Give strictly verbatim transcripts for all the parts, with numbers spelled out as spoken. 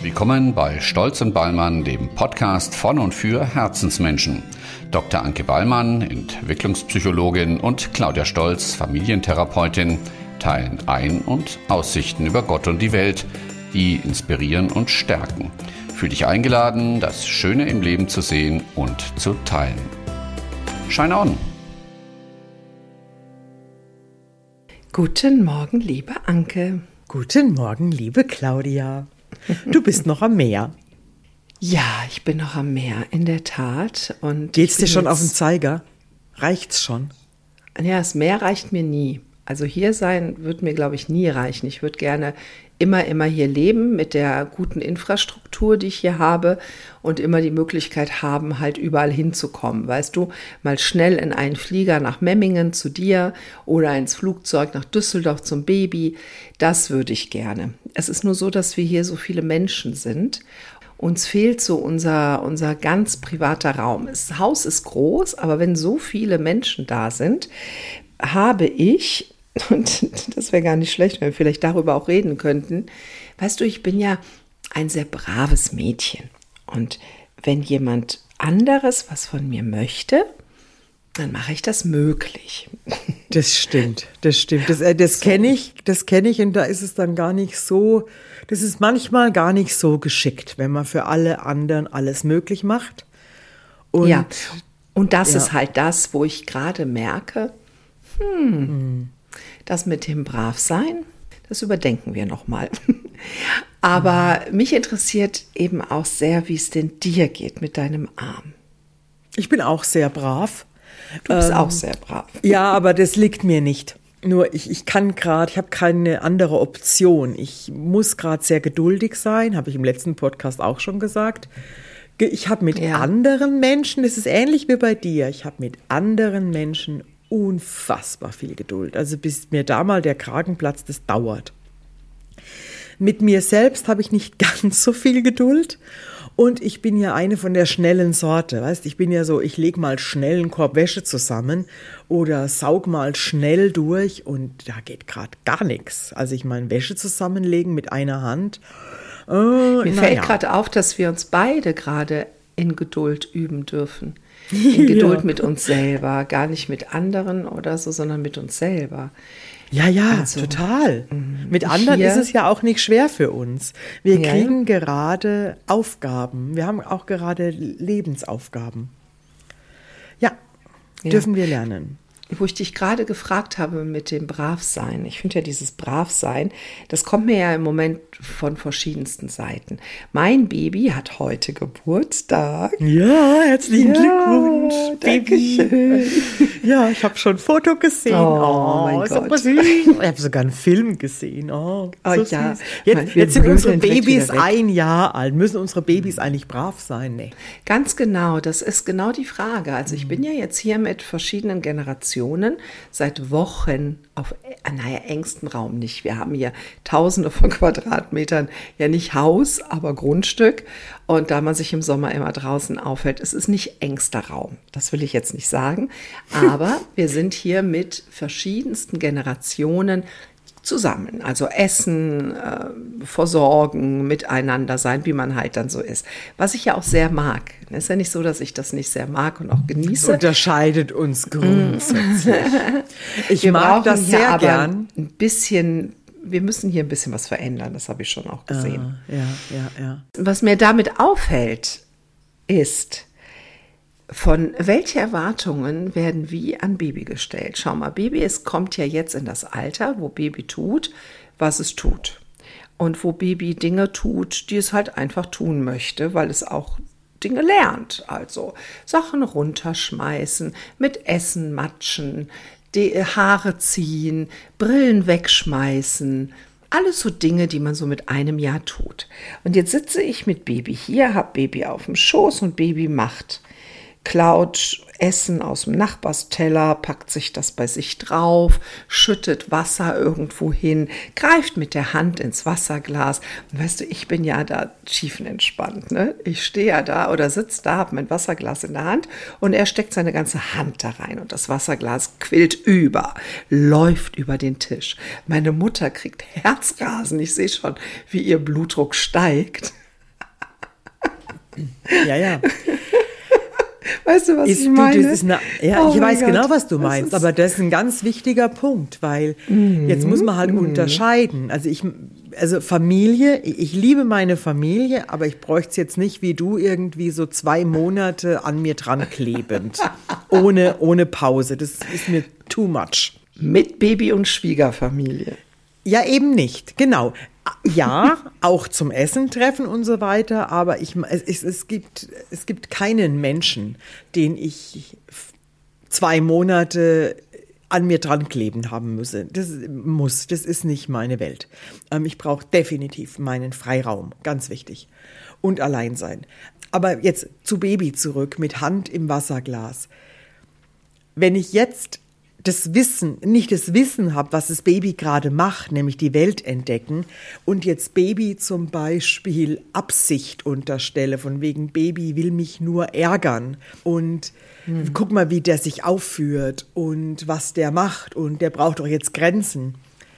Willkommen bei Stolz und Ballmann, dem Podcast von und für Herzensmenschen. Doktor Anke Ballmann, Entwicklungspsychologin, und Claudia Stolz, Familientherapeutin, teilen Ein- und Aussichten über Gott und die Welt, die inspirieren und stärken. Fühl dich eingeladen, das Schöne im Leben zu sehen und zu teilen. Shine on! Guten Morgen, liebe Anke. Guten Morgen, liebe Claudia. Du bist noch am Meer. Ja, ich bin noch am Meer, in der Tat. Und geht's dir schon auf den Zeiger? Reicht's schon? Ja, das Meer reicht mir nie. Also hier sein wird mir, glaube ich, nie reichen. Ich würde gerne immer, immer hier leben mit der guten Infrastruktur, die ich hier habe und immer die Möglichkeit haben, halt überall hinzukommen. Weißt du, mal schnell in einen Flieger nach Memmingen zu dir oder ins Flugzeug nach Düsseldorf zum Baby. Das würde ich gerne. Es ist nur so, dass wir hier so viele Menschen sind. Uns fehlt so unser, unser ganz privater Raum. Das Haus ist groß, aber wenn so viele Menschen da sind, habe ich, und das wäre gar nicht schlecht, wenn wir vielleicht darüber auch reden könnten, weißt du, ich bin ja ein sehr braves Mädchen. Und wenn jemand anderes was von mir möchte, dann mache ich das möglich. Das stimmt, das stimmt. Das, äh, das so. kenne ich, das kenne ich und da ist es dann gar nicht so, das ist manchmal gar nicht so geschickt, wenn man für alle anderen alles möglich macht. Und, ja, und das ja. ist halt das, wo ich gerade merke, hm, hm. das mit dem Bravsein, das überdenken wir nochmal. Aber hm. mich interessiert eben auch sehr, wie es denn dir geht mit deinem Arm. Ich bin auch sehr brav. Du bist ähm, auch sehr brav. Ja, aber das liegt mir nicht. Nur ich, ich kann gerade, ich habe keine andere Option. Ich muss gerade sehr geduldig sein, habe ich im letzten Podcast auch schon gesagt. Ich habe mit ja. anderen Menschen, das ist ähnlich wie bei dir, ich habe mit anderen Menschen unfassbar viel Geduld. Also bis mir da mal der Kragen platzt, das dauert. Mit mir selbst habe ich nicht ganz so viel Geduld. Und ich bin ja eine von der schnellen Sorte, weißt, ich bin ja so, ich lege mal schnell einen Korb Wäsche zusammen oder saug mal schnell durch und da geht gerade gar nichts. Also ich meine, Wäsche zusammenlegen mit einer Hand. Äh, Mir fällt ja. gerade auf, dass wir uns beide gerade in Geduld üben dürfen. In Geduld ja. mit uns selber, gar nicht mit anderen oder so, sondern mit uns selber. Ja, ja, also, total. Mit anderen hier, ist es ja auch nicht schwer für uns. Wir ja, kriegen ja. gerade Aufgaben. Wir haben auch gerade Lebensaufgaben. Ja, ja, dürfen wir lernen. Wo ich dich gerade gefragt habe mit dem Bravsein. Ich finde ja dieses Bravsein, das kommt mir ja im Moment von verschiedensten Seiten. Mein Baby hat heute Geburtstag. Ja, herzlichen ja, Glückwunsch, Baby. Dankeschön. Ja, ich habe schon ein Foto gesehen. Oh, oh mein Gott. Süß. Ich habe sogar einen Film gesehen. Oh, so oh ja. Jetzt, jetzt sind unsere Babys ein Jahr alt. Müssen unsere Babys eigentlich brav sein? Nee. Ganz genau, das ist genau die Frage. Also ich bin ja jetzt hier mit verschiedenen Generationen seit Wochen auf, naja, engstem Raum nicht. Wir haben hier tausende von Quadratmetern, ja nicht Haus, aber Grundstück. Und da man sich im Sommer immer draußen aufhält, es ist nicht engster Raum. Das will ich jetzt nicht sagen. Aber wir sind hier mit verschiedensten Generationen zusammen, also essen, äh, versorgen, miteinander sein, wie man halt dann so ist. Was ich ja auch sehr mag. Es ist ja nicht so, dass ich das nicht sehr mag und auch genieße. Das unterscheidet uns grundsätzlich. Ich wir mag das sehr aber gern. Ein bisschen, wir müssen hier ein bisschen was verändern, das habe ich schon auch gesehen. Ah, ja, ja, ja. Was mir damit auffällt, ist, von welche Erwartungen werden wie an Baby gestellt? Schau mal, Baby, es kommt ja jetzt in das Alter, wo Baby tut, was es tut. Und wo Baby Dinge tut, die es halt einfach tun möchte, weil es auch Dinge lernt. Also Sachen runterschmeißen, mit Essen matschen, die Haare ziehen, Brillen wegschmeißen. Alles so Dinge, die man so mit einem Jahr tut. Und jetzt sitze ich mit Baby hier, habe Baby auf dem Schoß und Baby macht. Klaut Essen aus dem Nachbarsteller, packt sich das bei sich drauf, schüttet Wasser irgendwo hin, greift mit der Hand ins Wasserglas. Und weißt du, ich bin ja da tiefenentspannt, ne? Ich stehe ja da oder sitze da, habe mein Wasserglas in der Hand und er steckt seine ganze Hand da rein und das Wasserglas quillt über, läuft über den Tisch. Meine Mutter kriegt Herzrasen, ich sehe schon, wie ihr Blutdruck steigt. Ja, ja. Weißt du, was ist, ich meine? Du, das ist eine, ja, oh ich weiß Gott. genau, was du meinst, das aber das ist ein ganz wichtiger Punkt, weil mhm. jetzt muss man halt mhm. unterscheiden. Also ich, also Familie, ich liebe meine Familie, aber ich bräuchte es jetzt nicht wie du irgendwie so zwei Monate an mir dran klebend, ohne, ohne Pause. Das ist mir too much. Mit Baby und Schwiegerfamilie. Ja, eben nicht, genau. Ja, auch zum Essen treffen und so weiter, aber ich, es, es, gibt, es gibt keinen Menschen, den ich zwei Monate an mir dran kleben haben müsse. Das muss, das ist nicht meine Welt. Ich brauche definitiv meinen Freiraum, ganz wichtig. Und allein sein. Aber jetzt zu Baby zurück, mit Hand im Wasserglas. Wenn ich jetzt das Wissen, nicht das Wissen habe, was das Baby gerade macht, nämlich die Welt entdecken und jetzt Baby zum Beispiel Absicht unterstelle, von wegen Baby will mich nur ärgern und hm. guck mal, wie der sich aufführt und was der macht und der braucht doch jetzt Grenzen,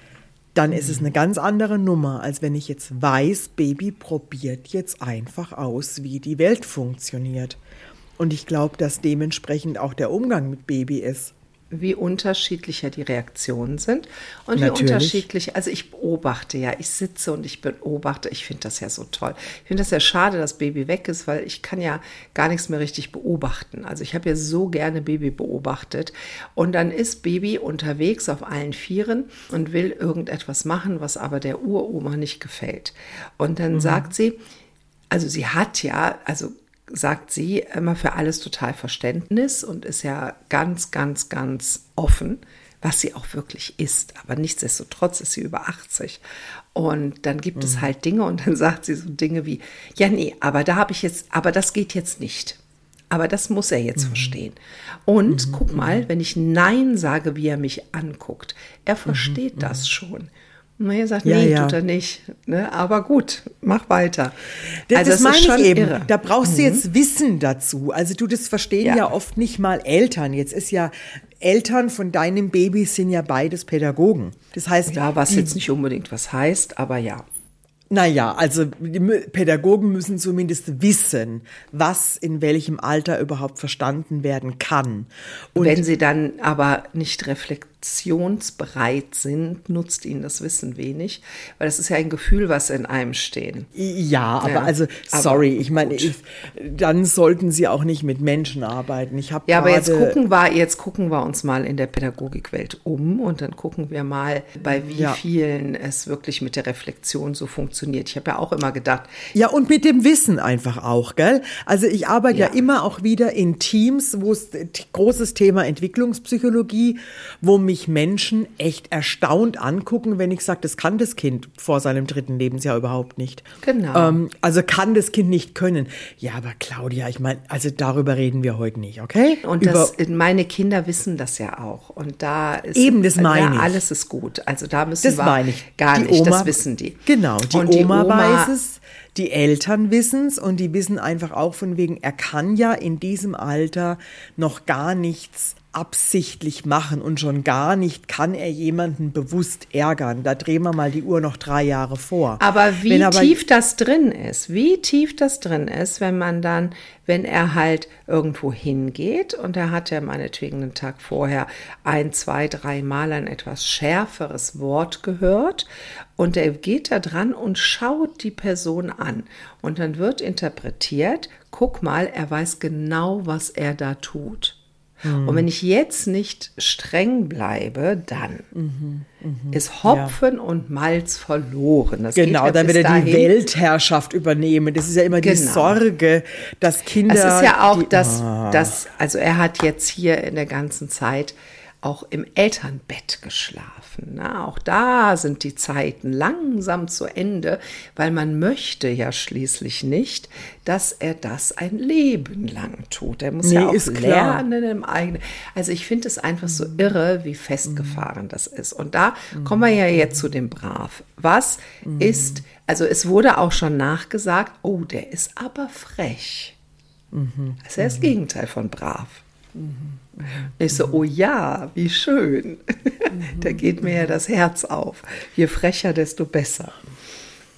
dann hm. ist es eine ganz andere Nummer, als wenn ich jetzt weiß, Baby probiert jetzt einfach aus, wie die Welt funktioniert. Und ich glaube, dass dementsprechend auch der Umgang mit Baby ist. Wie unterschiedlicher die Reaktionen sind und Natürlich. Wie unterschiedlich, also ich beobachte ja, ich sitze und ich beobachte, ich finde das ja so toll. Ich finde das ja schade, dass Baby weg ist, weil ich kann ja gar nichts mehr richtig beobachten. Also ich habe ja so gerne Baby beobachtet und dann ist Baby unterwegs auf allen Vieren und will irgendetwas machen, was aber der Uroma nicht gefällt. Und dann mhm. sagt sie, also sie hat ja, also sagt sie, immer für alles total Verständnis und ist ja ganz, ganz, ganz offen, was sie auch wirklich ist. Aber nichtsdestotrotz ist sie über achtzig. Und dann gibt mhm. es halt Dinge und dann sagt sie so Dinge wie, ja nee, aber da habe ich jetzt, aber das geht jetzt nicht. Aber das muss er jetzt mhm. verstehen. Und mhm. guck mal, wenn ich Nein sage, wie er mich anguckt, er versteht mhm. das schon. Und er sagt, ja, nee, ja. tut er nicht. Ne? Aber gut, mach weiter. Das, also das, das meine ich eben. Irre. Da brauchst mhm. du jetzt Wissen dazu. Also du, das verstehen ja. ja oft nicht mal Eltern. Jetzt ist ja, Eltern von deinem Baby sind ja beides Pädagogen. Das heißt, ja, was die, jetzt nicht unbedingt was heißt, aber ja. Naja, also die Pädagogen müssen zumindest wissen, was in welchem Alter überhaupt verstanden werden kann. Und wenn sie dann aber nicht reflexionsbereit sind, nutzt ihnen das Wissen wenig, weil das ist ja ein Gefühl, was in einem steht. Ja, aber ja, also, sorry, aber ich meine, ich, dann sollten sie auch nicht mit Menschen arbeiten. Ich habe ja, aber jetzt gucken, wir, jetzt gucken wir uns mal in der Pädagogikwelt um und dann gucken wir mal, bei wie ja. vielen es wirklich mit der Reflexion so funktioniert. Ich habe ja auch immer gedacht. Ja, und mit dem Wissen einfach auch, gell? Also ich arbeite ja, ja immer auch wieder in Teams, wo es großes Thema Entwicklungspsychologie, wo mich Menschen echt erstaunt angucken, wenn ich sage, das kann das Kind vor seinem dritten Lebensjahr überhaupt nicht. Genau. Ähm, also kann das Kind nicht können. Ja, aber Claudia, ich meine, also darüber reden wir heute nicht, okay? Und das, meine Kinder wissen das ja auch. Und da ist eben, das meine ja, ich. alles ist gut. Also da müssen das wir meine ich. gar die nicht, Oma, das wissen die. Genau, die und die Oma, Oma weiß es, die Eltern wissen es und die wissen einfach auch von wegen, er kann ja in diesem Alter noch gar nichts absichtlich machen und schon gar nicht kann er jemanden bewusst ärgern. Da drehen wir mal die Uhr noch drei Jahre vor. Aber wie wenn aber, tief das drin ist, wie tief das drin ist, wenn man dann, wenn er halt irgendwo hingeht und er hat ja meinetwegen einen Tag vorher ein, zwei, drei Mal ein etwas schärferes Wort gehört und er geht da dran und schaut die Person an und dann wird interpretiert, guck mal, er weiß genau, was er da tut. Und wenn ich jetzt nicht streng bleibe, dann mhm, mh, ist Hopfen ja. und Malz verloren. Das genau, ja dann wird er dahin. die Weltherrschaft übernehmen. Das ist ja immer genau. die Sorge, dass Kinder... Es ist ja auch die, das, ah. das, also er hat jetzt hier in der ganzen Zeit auch im Elternbett geschlafen. Na, auch da sind die Zeiten langsam zu Ende, weil man möchte ja schließlich nicht, dass er das ein Leben lang tut. Er muss nee, ja auch ist klar. lernen im eigenen. Also ich finde es einfach so irre, wie festgefahren mm. das ist. Und da mm. kommen wir ja jetzt zu dem Brav. Was mm. ist, also es wurde auch schon nachgesagt, oh, der ist aber frech. Mm-hmm. Das ist ja das mm-hmm. Gegenteil von brav. Mm-hmm. Ich so, oh ja, wie schön. Da geht mir ja das Herz auf. Je frecher, desto besser.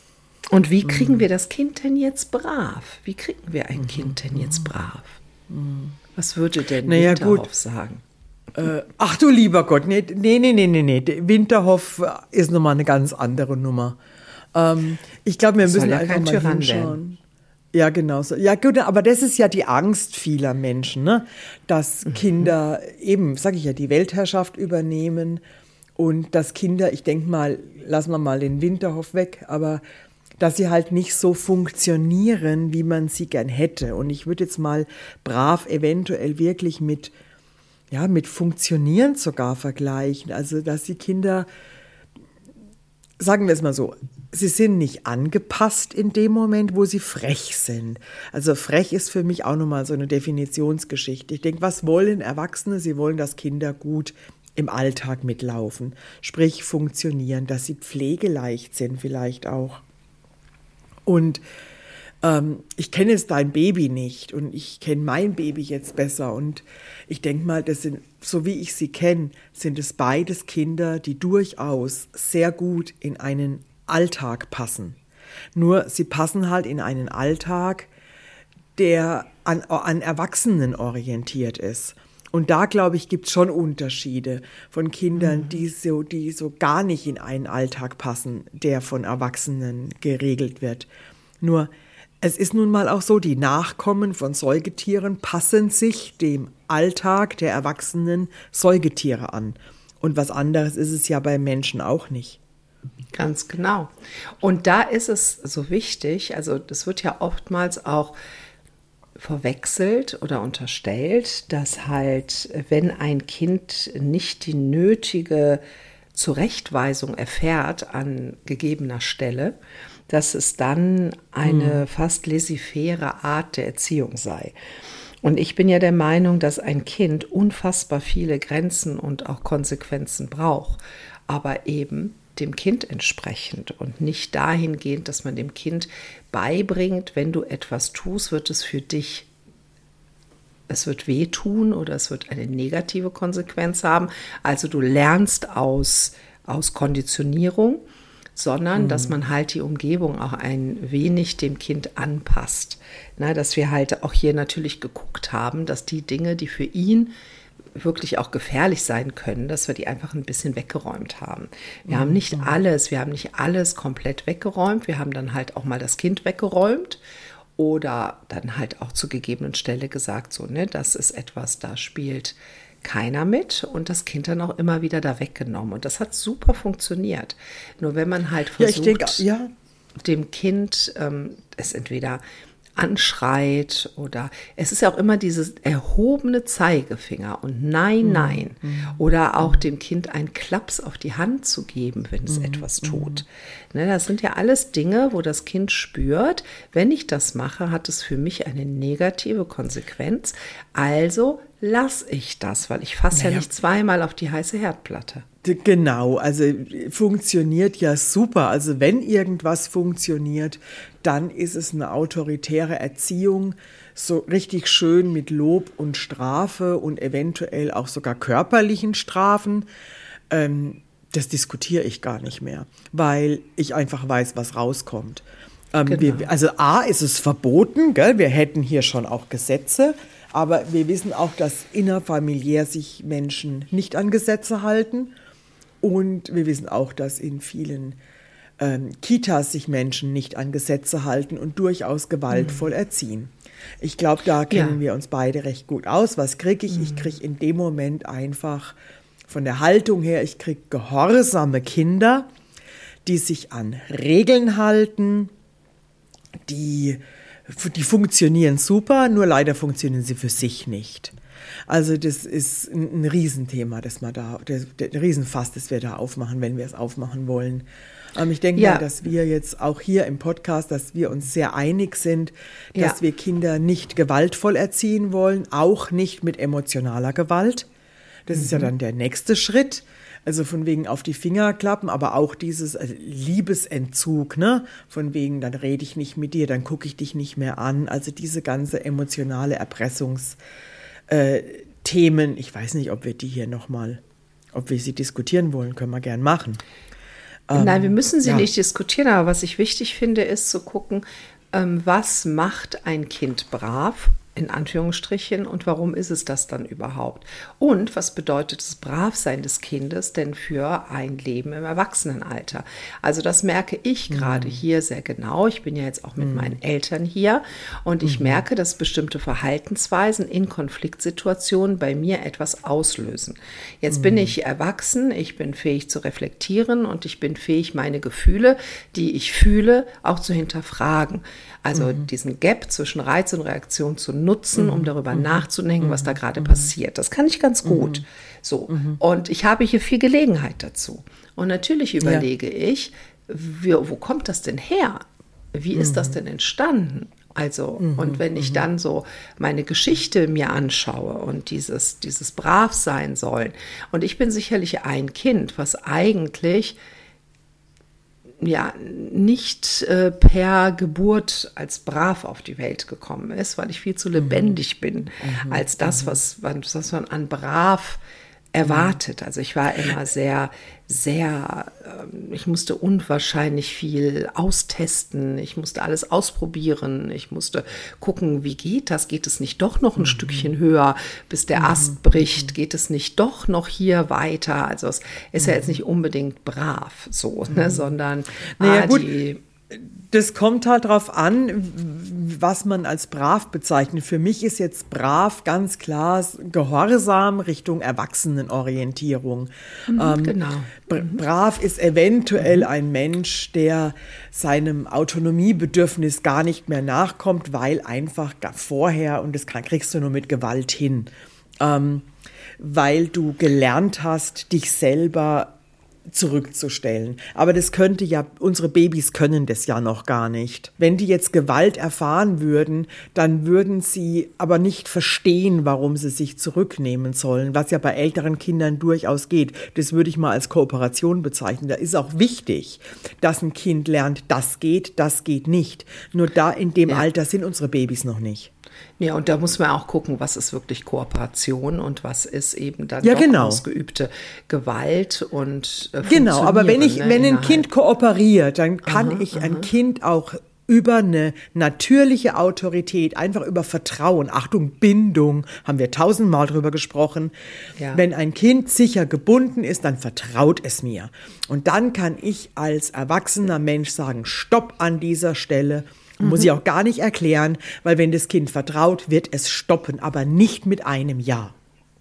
Und wie kriegen mhm. wir das Kind denn jetzt brav? Wie kriegen wir ein mhm. Kind denn jetzt brav? Mhm. Was würde denn naja, Winterhoff gut. sagen? Äh, ach du lieber Gott, nee, nee, nee, nee, nee, nee. Winterhoff ist nochmal eine ganz andere Nummer. Ähm, ich glaube, wir das müssen soll ja einfach kein mal Tyrann hinschauen. werden. Ja, genau so. Ja, gut, aber das ist ja die Angst vieler Menschen, ne? Dass mhm. Kinder eben, sage ich ja, die Weltherrschaft übernehmen und dass Kinder, ich denke mal, lassen wir mal den Winterhoff weg, aber dass sie halt nicht so funktionieren, wie man sie gern hätte. Und ich würde jetzt mal brav eventuell wirklich mit, ja, mit Funktionieren sogar vergleichen. Also, dass die Kinder, sagen wir es mal so, sie sind nicht angepasst in dem Moment, wo sie frech sind. Also frech ist für mich auch nochmal so eine Definitionsgeschichte. Ich denke, was wollen Erwachsene? Sie wollen, dass Kinder gut im Alltag mitlaufen, sprich funktionieren, dass sie pflegeleicht sind vielleicht auch. Und ähm, ich kenne jetzt dein Baby nicht und ich kenne mein Baby jetzt besser und ich denke mal, das sind, so wie ich sie kenne, sind es beides Kinder, die durchaus sehr gut in einen Alltag passen. Nur sie passen halt in einen Alltag, der an, an Erwachsenen orientiert ist. Und da, glaube ich, gibt es schon Unterschiede von Kindern, mhm. die, so, die so gar nicht in einen Alltag passen, der von Erwachsenen geregelt wird. Nur, es ist nun mal auch so, die Nachkommen von Säugetieren passen sich dem Alltag der erwachsenen Säugetiere an. Und was anderes ist es ja bei Menschen auch nicht. Ganz genau. Und da ist es so wichtig, also das wird ja oftmals auch verwechselt oder unterstellt, dass halt, wenn ein Kind nicht die nötige Zurechtweisung erfährt an gegebener Stelle, dass es dann eine hm. fast laissez-faire Art der Erziehung sei. Und ich bin ja der Meinung, dass ein Kind unfassbar viele Grenzen und auch Konsequenzen braucht, aber eben dem Kind entsprechend und nicht dahingehend, dass man dem Kind beibringt, wenn du etwas tust, wird es für dich, es wird wehtun oder es wird eine negative Konsequenz haben. Also du lernst aus, aus Konditionierung, sondern mhm. dass man halt die Umgebung auch ein wenig dem Kind anpasst. Na, dass wir halt auch hier natürlich geguckt haben, dass die Dinge, die für ihn wirklich auch gefährlich sein können, dass wir die einfach ein bisschen weggeräumt haben. Wir mhm. haben nicht alles, wir haben nicht alles komplett weggeräumt. Wir haben dann halt auch mal das Kind weggeräumt oder dann halt auch zur gegebenen Stelle gesagt, so, ne, das ist etwas, da spielt keiner mit und das Kind dann auch immer wieder da weggenommen. Und das hat super funktioniert. Nur wenn man halt versucht, ja, ich denke, ja. dem Kind ähm, es entweder anschreit oder es ist ja auch immer dieses erhobene Zeigefinger und nein, mhm. nein. Mhm. Oder auch dem Kind einen Klaps auf die Hand zu geben, wenn es mhm. etwas tut. Ne, das sind ja alles Dinge, wo das Kind spürt, wenn ich das mache, hat es für mich eine negative Konsequenz. Also lasse ich das, weil ich fasse naja. ja nicht zweimal auf die heiße Herdplatte. Genau, also funktioniert ja super. Also wenn irgendwas funktioniert, dann ist es eine autoritäre Erziehung, so richtig schön mit Lob und Strafe und eventuell auch sogar körperlichen Strafen. Ähm, das diskutiere ich gar nicht mehr, weil ich einfach weiß, was rauskommt. Ähm, genau. wir, also A, ist es verboten, gell? Wir hätten hier schon auch Gesetze, aber wir wissen auch, dass innerfamiliär sich Menschen nicht an Gesetze halten. Und wir wissen auch, dass in vielen ähm, Kitas sich Menschen nicht an Gesetze halten und durchaus gewaltvoll mhm. erziehen. Ich glaube, da kennen ja. wir uns beide recht gut aus. Was kriege ich? Mhm. Ich kriege in dem Moment einfach von der Haltung her, ich kriege gehorsame Kinder, die sich an Regeln halten, die, die funktionieren super, nur leider funktionieren sie für sich nicht. Also das ist ein, ein Riesenthema, das wir da, der, der, der Riesenfass, das wir da aufmachen, wenn wir es aufmachen wollen. Ähm, ich denke ja. mal, dass wir jetzt auch hier im Podcast, dass wir uns sehr einig sind, dass ja. wir Kinder nicht gewaltvoll erziehen wollen, auch nicht mit emotionaler Gewalt. Das mhm. ist ja dann der nächste Schritt. Also von wegen auf die Finger klappen, aber auch dieses also Liebesentzug, ne? Von wegen, dann rede ich nicht mit dir, dann gucke ich dich nicht mehr an. Also diese ganze emotionale Erpressungs- Äh, Themen, ich weiß nicht, ob wir die hier nochmal, ob wir sie diskutieren wollen, können wir gern machen. Ähm, Nein, wir müssen sie ja. nicht diskutieren, aber was ich wichtig finde, ist zu gucken, ähm, was macht ein Kind brav, in Anführungsstrichen, und warum ist es das dann überhaupt? Und was bedeutet das Bravsein des Kindes denn für ein Leben im Erwachsenenalter? Also das merke ich gerade mhm. hier sehr genau. Ich bin ja jetzt auch mit mhm. meinen Eltern hier und ich mhm. merke, dass bestimmte Verhaltensweisen in Konfliktsituationen bei mir etwas auslösen. Jetzt mhm. bin ich erwachsen, ich bin fähig zu reflektieren und ich bin fähig, meine Gefühle, die ich fühle, auch zu hinterfragen. Also mhm. diesen Gap zwischen Reiz und Reaktion zu nutzen, mhm. um darüber mhm. nachzudenken, was da gerade mhm. passiert. Das kann ich ganz gut. Mhm. So. Mhm. Und ich habe hier viel Gelegenheit dazu. Und natürlich überlege ja. ich, wie, wo kommt das denn her? Wie ist mhm. das denn entstanden? Also, mhm. und wenn ich mhm. dann so meine Geschichte mir anschaue und dieses, dieses brav sein sollen. Und ich bin sicherlich ein Kind, was eigentlich ja nicht äh, per Geburt als brav auf die Welt gekommen ist, weil ich viel zu lebendig mhm. bin, mhm. als das, was, was man an brav erwartet. Also ich war immer sehr, sehr, ähm, ich musste unwahrscheinlich viel austesten, ich musste alles ausprobieren, ich musste gucken, wie geht das, geht es nicht doch noch ein mhm. Stückchen höher, bis der mhm. Ast bricht, geht es nicht doch noch hier weiter, also es ist mhm. ja jetzt nicht unbedingt brav so, mhm. ne, sondern naja, ah, gut. die Das kommt halt drauf an, was man als brav bezeichnet. Für mich ist jetzt brav ganz klar Gehorsam Richtung Erwachsenenorientierung. Mhm, ähm, genau. Mhm. Brav ist eventuell ein Mensch, der seinem Autonomiebedürfnis gar nicht mehr nachkommt, weil einfach vorher, und das kriegst du nur mit Gewalt hin, ähm, weil du gelernt hast, dich selber zurückzustellen. Aber das könnte ja, unsere Babys können das ja noch gar nicht. Wenn die jetzt Gewalt erfahren würden, dann würden sie aber nicht verstehen, warum sie sich zurücknehmen sollen, was ja bei älteren Kindern durchaus geht. Das würde ich mal als Kooperation bezeichnen. Da ist auch wichtig, dass ein Kind lernt, das geht, das geht nicht. Nur da in dem ja. Alter sind unsere Babys noch nicht. Ja, und da muss man auch gucken, was ist wirklich Kooperation und was ist eben dann ja, doch genau. ausgeübte Gewalt und äh, Genau, aber wenn ich, ne, wenn ein innerhalb. Kind kooperiert, dann kann aha, ich aha. ein Kind auch über eine natürliche Autorität, einfach über Vertrauen, Achtung, Bindung, haben wir tausendmal drüber gesprochen. Ja. Wenn ein Kind sicher gebunden ist, dann vertraut es mir. Und dann kann ich als erwachsener Mensch sagen, Stopp an dieser Stelle. Muss ich auch gar nicht erklären, weil wenn das Kind vertraut, wird es stoppen, aber nicht mit einem Ja.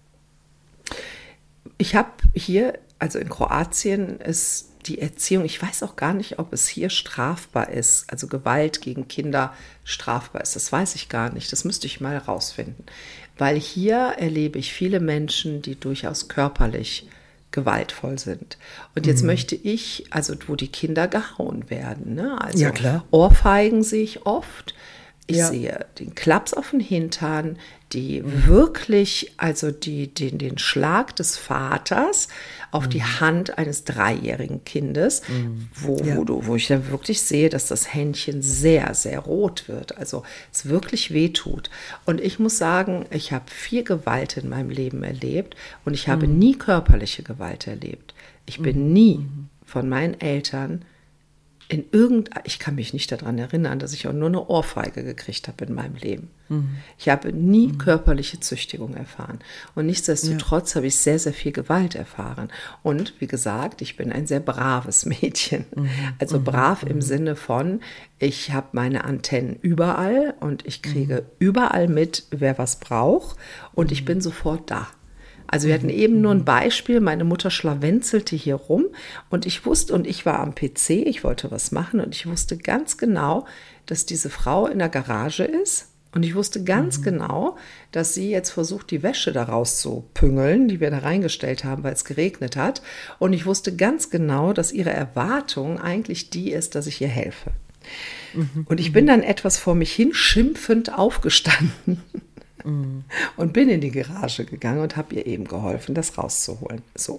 Ich habe hier, also in Kroatien ist die Erziehung, ich weiß auch gar nicht, ob es hier strafbar ist, also Gewalt gegen Kinder strafbar ist, das weiß ich gar nicht, das müsste ich mal rausfinden. Weil hier erlebe ich viele Menschen, die durchaus körperlich gewaltvoll sind. Und jetzt mhm. möchte ich, also wo die Kinder gehauen werden, ne? Also ja, klar. Ohrfeigen sehe ich oft. Ich ja. sehe den Klaps auf den Hintern, die mhm. wirklich, also die, den, den Schlag des Vaters auf mhm. die Hand eines dreijährigen Kindes, mhm. wo, ja. wo, du, wo ich dann wirklich sehe, dass das Händchen sehr, sehr rot wird. Also es wirklich wehtut. Und ich muss sagen, ich habe viel Gewalt in meinem Leben erlebt und ich habe mhm. nie körperliche Gewalt erlebt. Ich bin mhm. nie von meinen Eltern in irgendein, ich kann mich nicht daran erinnern, dass ich auch nur eine Ohrfeige gekriegt habe in meinem Leben. Mhm. Ich habe nie mhm. körperliche Züchtigung erfahren. Und nichtsdestotrotz ja. habe ich sehr, sehr viel Gewalt erfahren. Und wie gesagt, ich bin ein sehr braves Mädchen. Mhm. Also brav mhm. im Sinne von, ich habe meine Antennen überall und ich kriege mhm. überall mit, wer was braucht. Und mhm. ich bin sofort da. Also wir hatten eben nur ein Beispiel, meine Mutter schlawenzelte hier rum und ich wusste, und ich war am P C, ich wollte was machen und ich wusste ganz genau, dass diese Frau in der Garage ist und ich wusste ganz mhm. genau, dass sie jetzt versucht, die Wäsche da rauszupüngeln, die wir da reingestellt haben, weil es geregnet hat, und ich wusste ganz genau, dass ihre Erwartung eigentlich die ist, dass ich ihr helfe. Mhm. Und ich bin dann etwas vor mich hin schimpfend aufgestanden. Und bin in die Garage gegangen und habe ihr eben geholfen, das rauszuholen. So,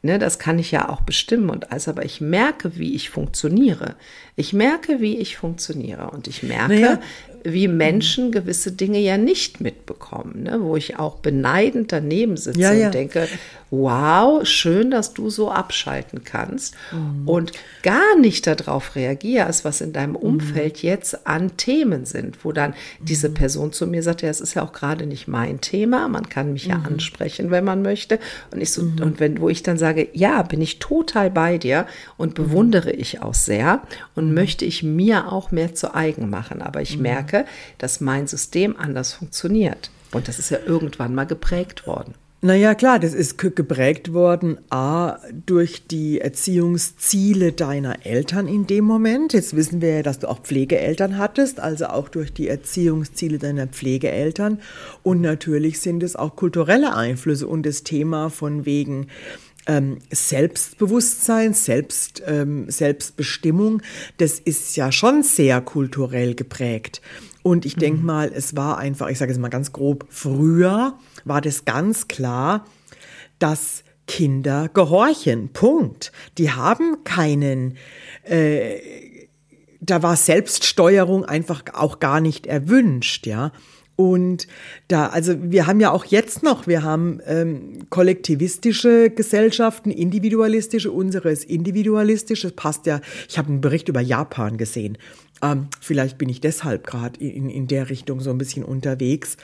Ne, das kann ich ja auch bestimmen und alles, aber ich merke, wie ich funktioniere. Ich merke, wie ich funktioniere und ich merke, naja. wie Menschen gewisse Dinge ja nicht mitbekommen, ne, wo ich auch beneidend daneben sitze ja, ja. und denke, wow, schön, dass du so abschalten kannst mhm. und gar nicht darauf reagierst, was in deinem Umfeld mhm. jetzt an Themen sind, wo dann diese Person zu mir sagt, ja, es ist ja auch gerade nicht mein Thema, man kann mich mhm. ja ansprechen, wenn man möchte. Und ich so, mhm. und wenn, wo ich dann sage, ja, bin ich total bei dir und bewundere ich auch sehr und mhm. möchte ich mir auch mehr zu eigen machen. Aber ich mhm. merke, dass mein System anders funktioniert. Und das ist ja irgendwann mal geprägt worden. Naja, klar, das ist geprägt worden, a, durch die Erziehungsziele deiner Eltern in dem Moment. Jetzt wissen wir ja, dass du auch Pflegeeltern hattest, also auch durch die Erziehungsziele deiner Pflegeeltern. Und natürlich sind es auch kulturelle Einflüsse und das Thema von wegen ähm, Selbstbewusstsein, Selbst, ähm, Selbstbestimmung, das ist ja schon sehr kulturell geprägt. Und ich denke mal, es war einfach, ich sage es mal ganz grob, früher war das ganz klar, dass Kinder gehorchen. Punkt. Die haben keinen, äh, da war Selbststeuerung einfach auch gar nicht erwünscht, ja. Und da, also wir haben ja auch jetzt noch, wir haben ähm, kollektivistische Gesellschaften, individualistische, unsere ist individualistisch, das passt ja, ich habe einen Bericht über Japan gesehen, ähm, vielleicht bin ich deshalb gerade in, in der Richtung so ein bisschen unterwegs.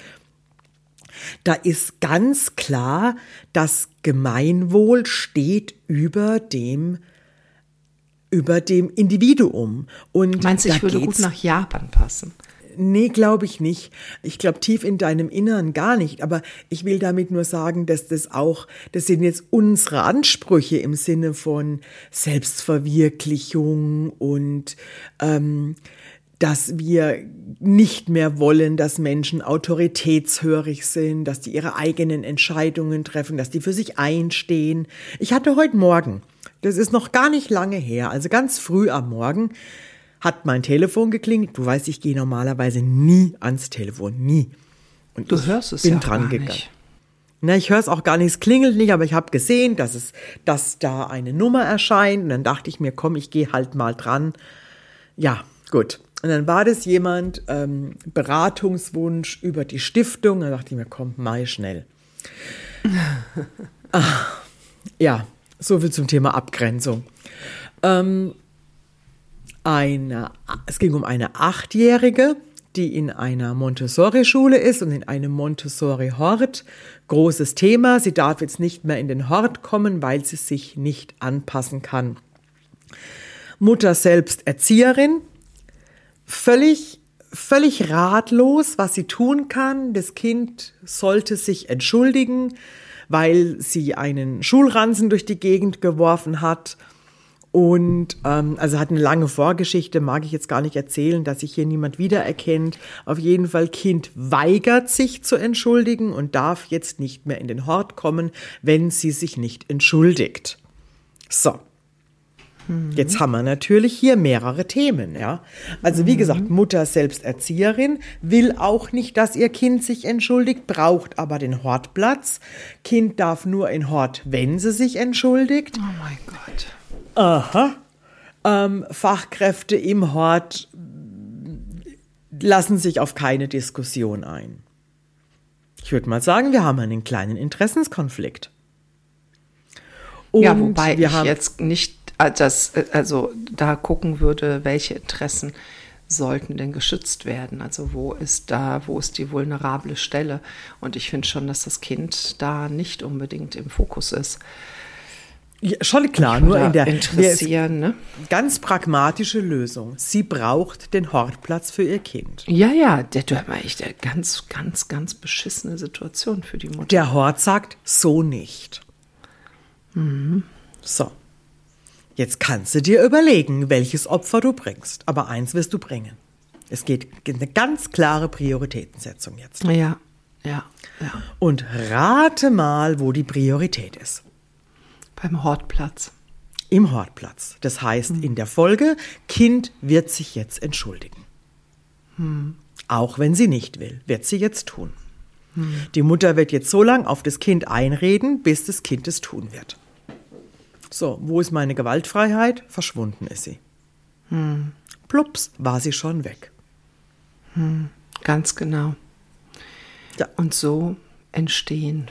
Da ist ganz klar, das Gemeinwohl steht über dem, über dem Individuum. Und meinst du, ich würde gut nach Japan passen? Nee, glaube ich nicht. Ich glaube tief in deinem Inneren gar nicht. Aber ich will damit nur sagen, dass das auch, das sind jetzt unsere Ansprüche im Sinne von Selbstverwirklichung und ähm, dass wir nicht mehr wollen, dass Menschen autoritätshörig sind, dass die ihre eigenen Entscheidungen treffen, dass die für sich einstehen. Ich hatte heute Morgen, das ist noch gar nicht lange her, also ganz früh am Morgen, hat mein Telefon geklingelt. Du weißt, ich gehe normalerweise nie ans Telefon, nie. Und du hörst es bin ja dran gar gegangen. nicht. Na, ich höre es auch gar nicht, es klingelt nicht, aber ich habe gesehen, dass es, dass da eine Nummer erscheint. Und dann dachte ich mir, komm, ich gehe halt mal dran. Ja, gut. Und dann war das jemand, ähm, Beratungswunsch über die Stiftung. Dann dachte ich mir, komm, mal schnell. Ach, ja, so viel zum Thema Abgrenzung. Ähm, eine, es ging um eine Achtjährige, die in einer Montessori-Schule ist und in einem Montessori-Hort. Großes Thema. Sie darf jetzt nicht mehr in den Hort kommen, weil sie sich nicht anpassen kann. Mutter selbst Erzieherin. Völlig, völlig ratlos, was sie tun kann. Das Kind sollte sich entschuldigen, weil sie einen Schulranzen durch die Gegend geworfen hat. Und ähm, also hat eine lange Vorgeschichte, mag ich jetzt gar nicht erzählen, dass sich hier niemand wiedererkennt. Auf jeden Fall, Kind weigert sich zu entschuldigen und darf jetzt nicht mehr in den Hort kommen, wenn sie sich nicht entschuldigt. So. Jetzt haben wir natürlich hier mehrere Themen, ja. Also wie gesagt, Mutter selbst Erzieherin, will auch nicht, dass ihr Kind sich entschuldigt, braucht aber den Hortplatz. Kind darf nur in Hort, wenn sie sich entschuldigt. Oh mein Gott. Aha. Ähm, Fachkräfte im Hort lassen sich auf keine Diskussion ein. Ich würde mal sagen, wir haben einen kleinen Interessenskonflikt. Und ja, wobei wir ich haben jetzt nicht Das, also da gucken würde, welche Interessen sollten denn geschützt werden. Also wo ist da, wo ist die vulnerable Stelle? Und ich finde schon, dass das Kind da nicht unbedingt im Fokus ist. Ja, schon klar, nur in der interessieren, ne? Ganz pragmatische Lösung. Sie braucht den Hortplatz für ihr Kind. Ja, ja, der, der war echt eine ganz, ganz, ganz beschissene Situation für die Mutter. Der Hort sagt, so nicht. Mhm. So. Jetzt kannst du dir überlegen, welches Opfer du bringst. Aber eins wirst du bringen. Es geht eine ganz klare Prioritätensetzung jetzt. Ja, ja, ja. Und rate mal, wo die Priorität ist. Beim Hortplatz. Im Hortplatz. Das heißt, hm. in der Folge, Kind wird sich jetzt entschuldigen. Hm. Auch wenn sie nicht will, wird sie jetzt tun. Hm. Die Mutter wird jetzt so lange auf das Kind einreden, bis das Kind es tun wird. So, wo ist meine Gewaltfreiheit? Verschwunden ist sie. Hm. Plups, war sie schon weg. Hm. Ganz genau. Ja. Und so entstehen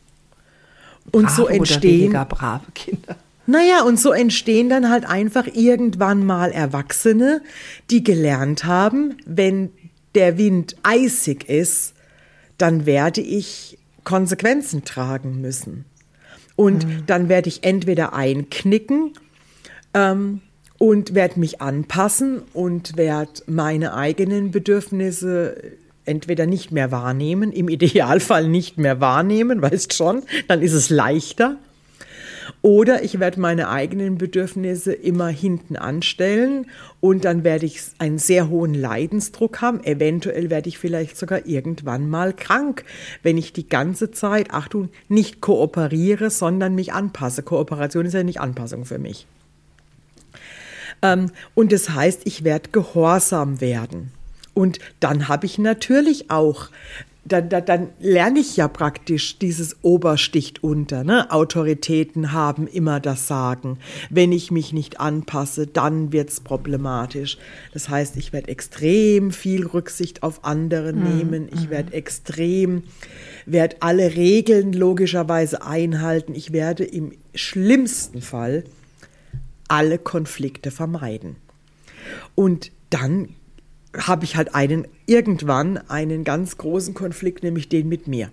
und brave so entstehen oder weniger brave Kinder. Naja, und so entstehen dann halt einfach irgendwann mal Erwachsene, die gelernt haben, wenn der Wind eisig ist, dann werde ich Konsequenzen tragen müssen. Und mhm. dann werde ich entweder einknicken ähm, und werde mich anpassen und werde meine eigenen Bedürfnisse entweder nicht mehr wahrnehmen, im Idealfall nicht mehr wahrnehmen, weißt schon, dann ist es leichter. Oder ich werde meine eigenen Bedürfnisse immer hinten anstellen und dann werde ich einen sehr hohen Leidensdruck haben. Eventuell werde ich vielleicht sogar irgendwann mal krank, wenn ich die ganze Zeit, Achtung, nicht kooperiere, sondern mich anpasse. Kooperation ist ja nicht Anpassung für mich. Ähm, und das heißt, ich werde gehorsam werden. Und dann habe ich natürlich auch... Dann, dann, dann lerne ich ja praktisch dieses Obersticht unter. Ne? Autoritäten haben immer das Sagen. Wenn ich mich nicht anpasse, dann wird es problematisch. Das heißt, ich werde extrem viel Rücksicht auf andere mhm. nehmen. Ich werde extrem, werde alle Regeln logischerweise einhalten. Ich werde im schlimmsten Fall alle Konflikte vermeiden. Und dann habe ich halt einen, irgendwann einen ganz großen Konflikt, nämlich den mit mir.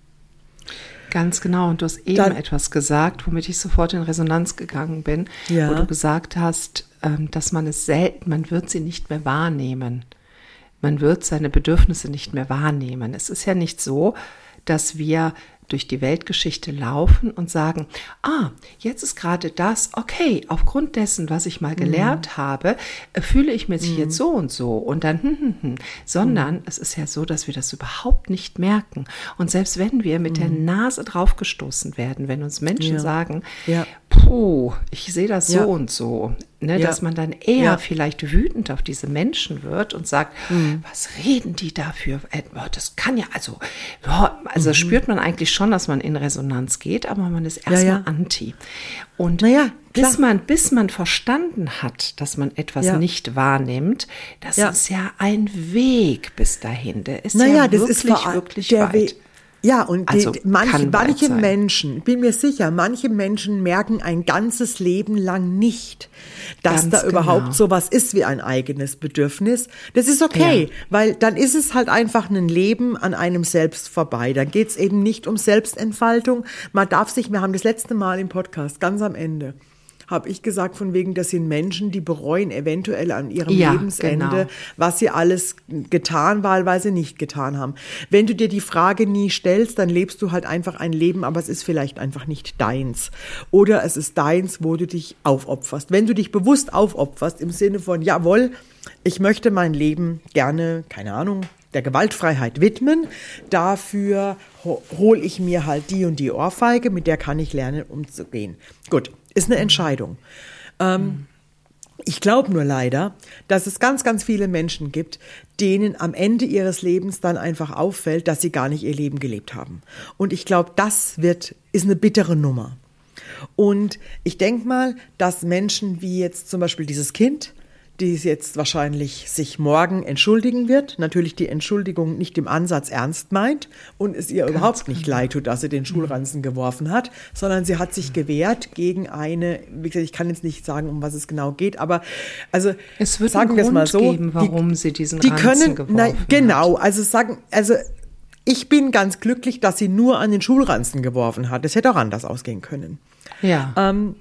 Ganz genau. Und du hast eben Dann, etwas gesagt, womit ich sofort in Resonanz gegangen bin, ja. wo du gesagt hast, dass man es selten, man wird sie nicht mehr wahrnehmen. Man wird seine Bedürfnisse nicht mehr wahrnehmen. Es ist ja nicht so, dass wir durch die Weltgeschichte laufen und sagen, ah, jetzt ist gerade das, okay, aufgrund dessen, was ich mal gelernt mhm. habe, fühle ich mich mhm. jetzt so und so und dann, hm, hm, hm. sondern mhm. es ist ja so, dass wir das überhaupt nicht merken. Und selbst wenn wir mit mhm. der Nase draufgestoßen werden, wenn uns Menschen ja. sagen, ja. puh, ich sehe das so ja. und so, ne, ja. dass man dann eher ja. vielleicht wütend auf diese Menschen wird und sagt, mhm. was reden die dafür? Das kann ja, also, also mhm. spürt man eigentlich schon, dass man in Resonanz geht, aber man ist erstmal ja, ja. anti. Und naja, bis man, bis man verstanden hat, dass man etwas ja. nicht wahrnimmt, das ja. ist ja ein Weg bis dahin. Der ist naja, ja das wirklich, ist wirklich weit. Weg. Ja, und also die, manche, manche Menschen, bin mir sicher, manche Menschen merken ein ganzes Leben lang nicht, dass Ganz da genau. überhaupt sowas ist wie ein eigenes Bedürfnis. Das ist okay, ja. weil dann ist es halt einfach ein Leben an einem selbst vorbei. Dann geht es eben nicht um Selbstentfaltung. Man darf sich, wir haben das letzte Mal im Podcast, ganz am Ende, habe ich gesagt, von wegen, das sind Menschen, die bereuen eventuell an ihrem ja, Lebensende, genau. was sie alles getan, wahlweise nicht getan haben. Wenn du dir die Frage nie stellst, dann lebst du halt einfach ein Leben, aber es ist vielleicht einfach nicht deins. Oder es ist deins, wo du dich aufopferst. Wenn du dich bewusst aufopferst, im Sinne von, jawohl, ich möchte mein Leben gerne, keine Ahnung, der Gewaltfreiheit widmen, dafür ho- hole ich mir halt die und die Ohrfeige, mit der kann ich lernen, umzugehen. Gut. Ist eine Entscheidung. Ähm, ich glaube nur leider, dass es ganz, ganz viele Menschen gibt, denen am Ende ihres Lebens dann einfach auffällt, dass sie gar nicht ihr Leben gelebt haben. Und ich glaube, das wird, ist eine bittere Nummer. Und ich denke mal, dass Menschen wie jetzt zum Beispiel dieses Kind, die es jetzt wahrscheinlich sich morgen entschuldigen wird, natürlich die Entschuldigung nicht im Ansatz ernst meint und es ihr Ganz überhaupt nicht genau. leid tut, dass sie den Schulranzen mhm. geworfen hat, sondern sie hat sich gewehrt gegen eine, wie gesagt, ich kann jetzt nicht sagen, um was es genau geht, aber also es wird sagen einen wir es Grund mal so, geben, warum die, sie diesen die Ranzen können, geworfen na, genau, hat. also sagen, also ich bin ganz glücklich, dass sie nur an den Schulranzen geworfen hat. Das hätte auch anders ausgehen können. Ja. Ähm,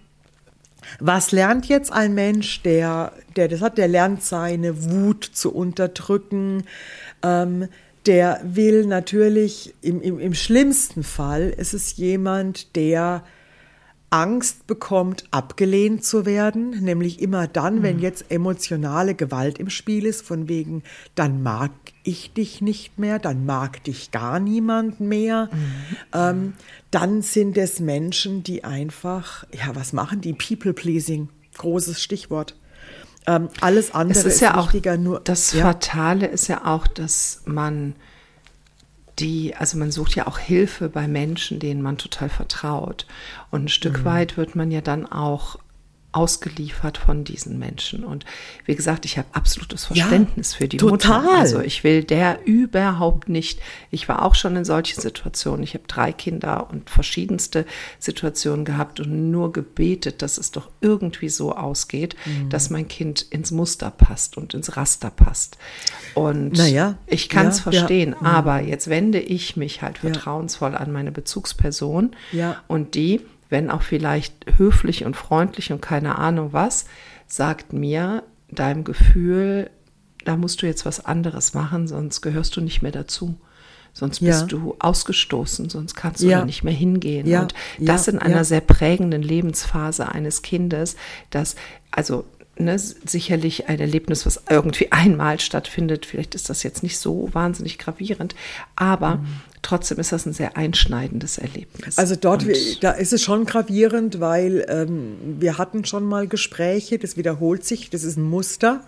Was lernt jetzt ein Mensch, der, der das hat, der lernt seine Wut zu unterdrücken, ähm, der will natürlich, im, im, im schlimmsten Fall ist es jemand, der Angst bekommt, abgelehnt zu werden, nämlich immer dann, mhm. wenn jetzt emotionale Gewalt im Spiel ist, von wegen, dann mag ich dich nicht mehr, dann mag dich gar niemand mehr. Mhm. Ähm, dann sind es Menschen, die einfach, ja, was machen die? People-pleasing, großes Stichwort. Ähm, alles andere es ist, ist ja wichtiger. Auch, nur das ja. Fatale ist ja auch, dass man die, also man sucht ja auch Hilfe bei Menschen, denen man total vertraut. Und ein Stück mhm. weit wird man ja dann auch ausgeliefert von diesen Menschen. Und wie gesagt, ich habe absolutes Verständnis ja, für die total. Mutter. Also ich will der überhaupt nicht, ich war auch schon in solchen Situationen. Ich habe drei Kinder und verschiedenste Situationen gehabt und nur gebetet, dass es doch irgendwie so ausgeht, mhm. dass mein Kind ins Muster passt und ins Raster passt. Und naja, ich kann es ja, verstehen, ja. aber jetzt wende ich mich halt vertrauensvoll ja. an meine Bezugsperson ja. und die, wenn auch vielleicht höflich und freundlich und keine Ahnung was, sagt mir, deinem Gefühl, da musst du jetzt was anderes machen, sonst gehörst du nicht mehr dazu. Sonst bist ja. du ausgestoßen, sonst kannst du ja. da nicht mehr hingehen. Ja. Und das ja. in einer ja. sehr prägenden Lebensphase eines Kindes, das, also Ne, sicherlich ein Erlebnis, was irgendwie einmal stattfindet. Vielleicht ist das jetzt nicht so wahnsinnig gravierend, aber mhm. trotzdem ist das ein sehr einschneidendes Erlebnis. Also dort, Und, da ist es schon gravierend, weil ähm, wir hatten schon mal Gespräche, das wiederholt sich, das ist ein Muster.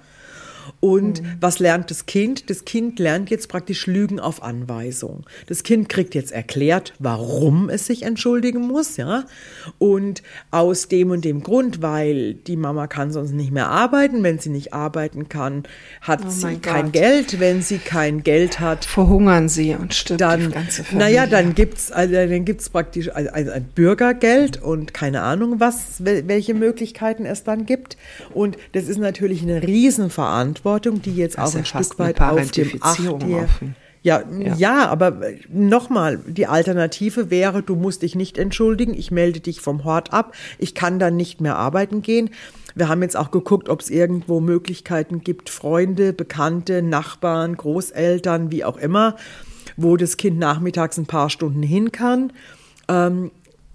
Und mhm. was lernt das Kind? Das Kind lernt jetzt praktisch Lügen auf Anweisung. Das Kind kriegt jetzt erklärt, warum es sich entschuldigen muss, ja. Und aus dem und dem Grund, weil die Mama kann sonst nicht mehr arbeiten. Wenn sie nicht arbeiten kann, hat oh sie kein Gott. Geld. Wenn sie kein Geld hat, verhungern sie und stirbt dann, die ganze Familie. Naja, dann gibt's, also dann gibt's praktisch ein, ein Bürgergeld und keine Ahnung was, welche Möglichkeiten es dann gibt. Und das ist natürlich eine Riesenverantwortung. Die jetzt das auch ein ja Stück weit auf dem achtjährigen. Ja, ja, ja, aber nochmal, die Alternative wäre, du musst dich nicht entschuldigen, ich melde dich vom Hort ab, ich kann dann nicht mehr arbeiten gehen. Wir haben jetzt auch geguckt, ob es irgendwo Möglichkeiten gibt, Freunde, Bekannte, Nachbarn, Großeltern, wie auch immer, wo das Kind nachmittags ein paar Stunden hin kann. Ähm,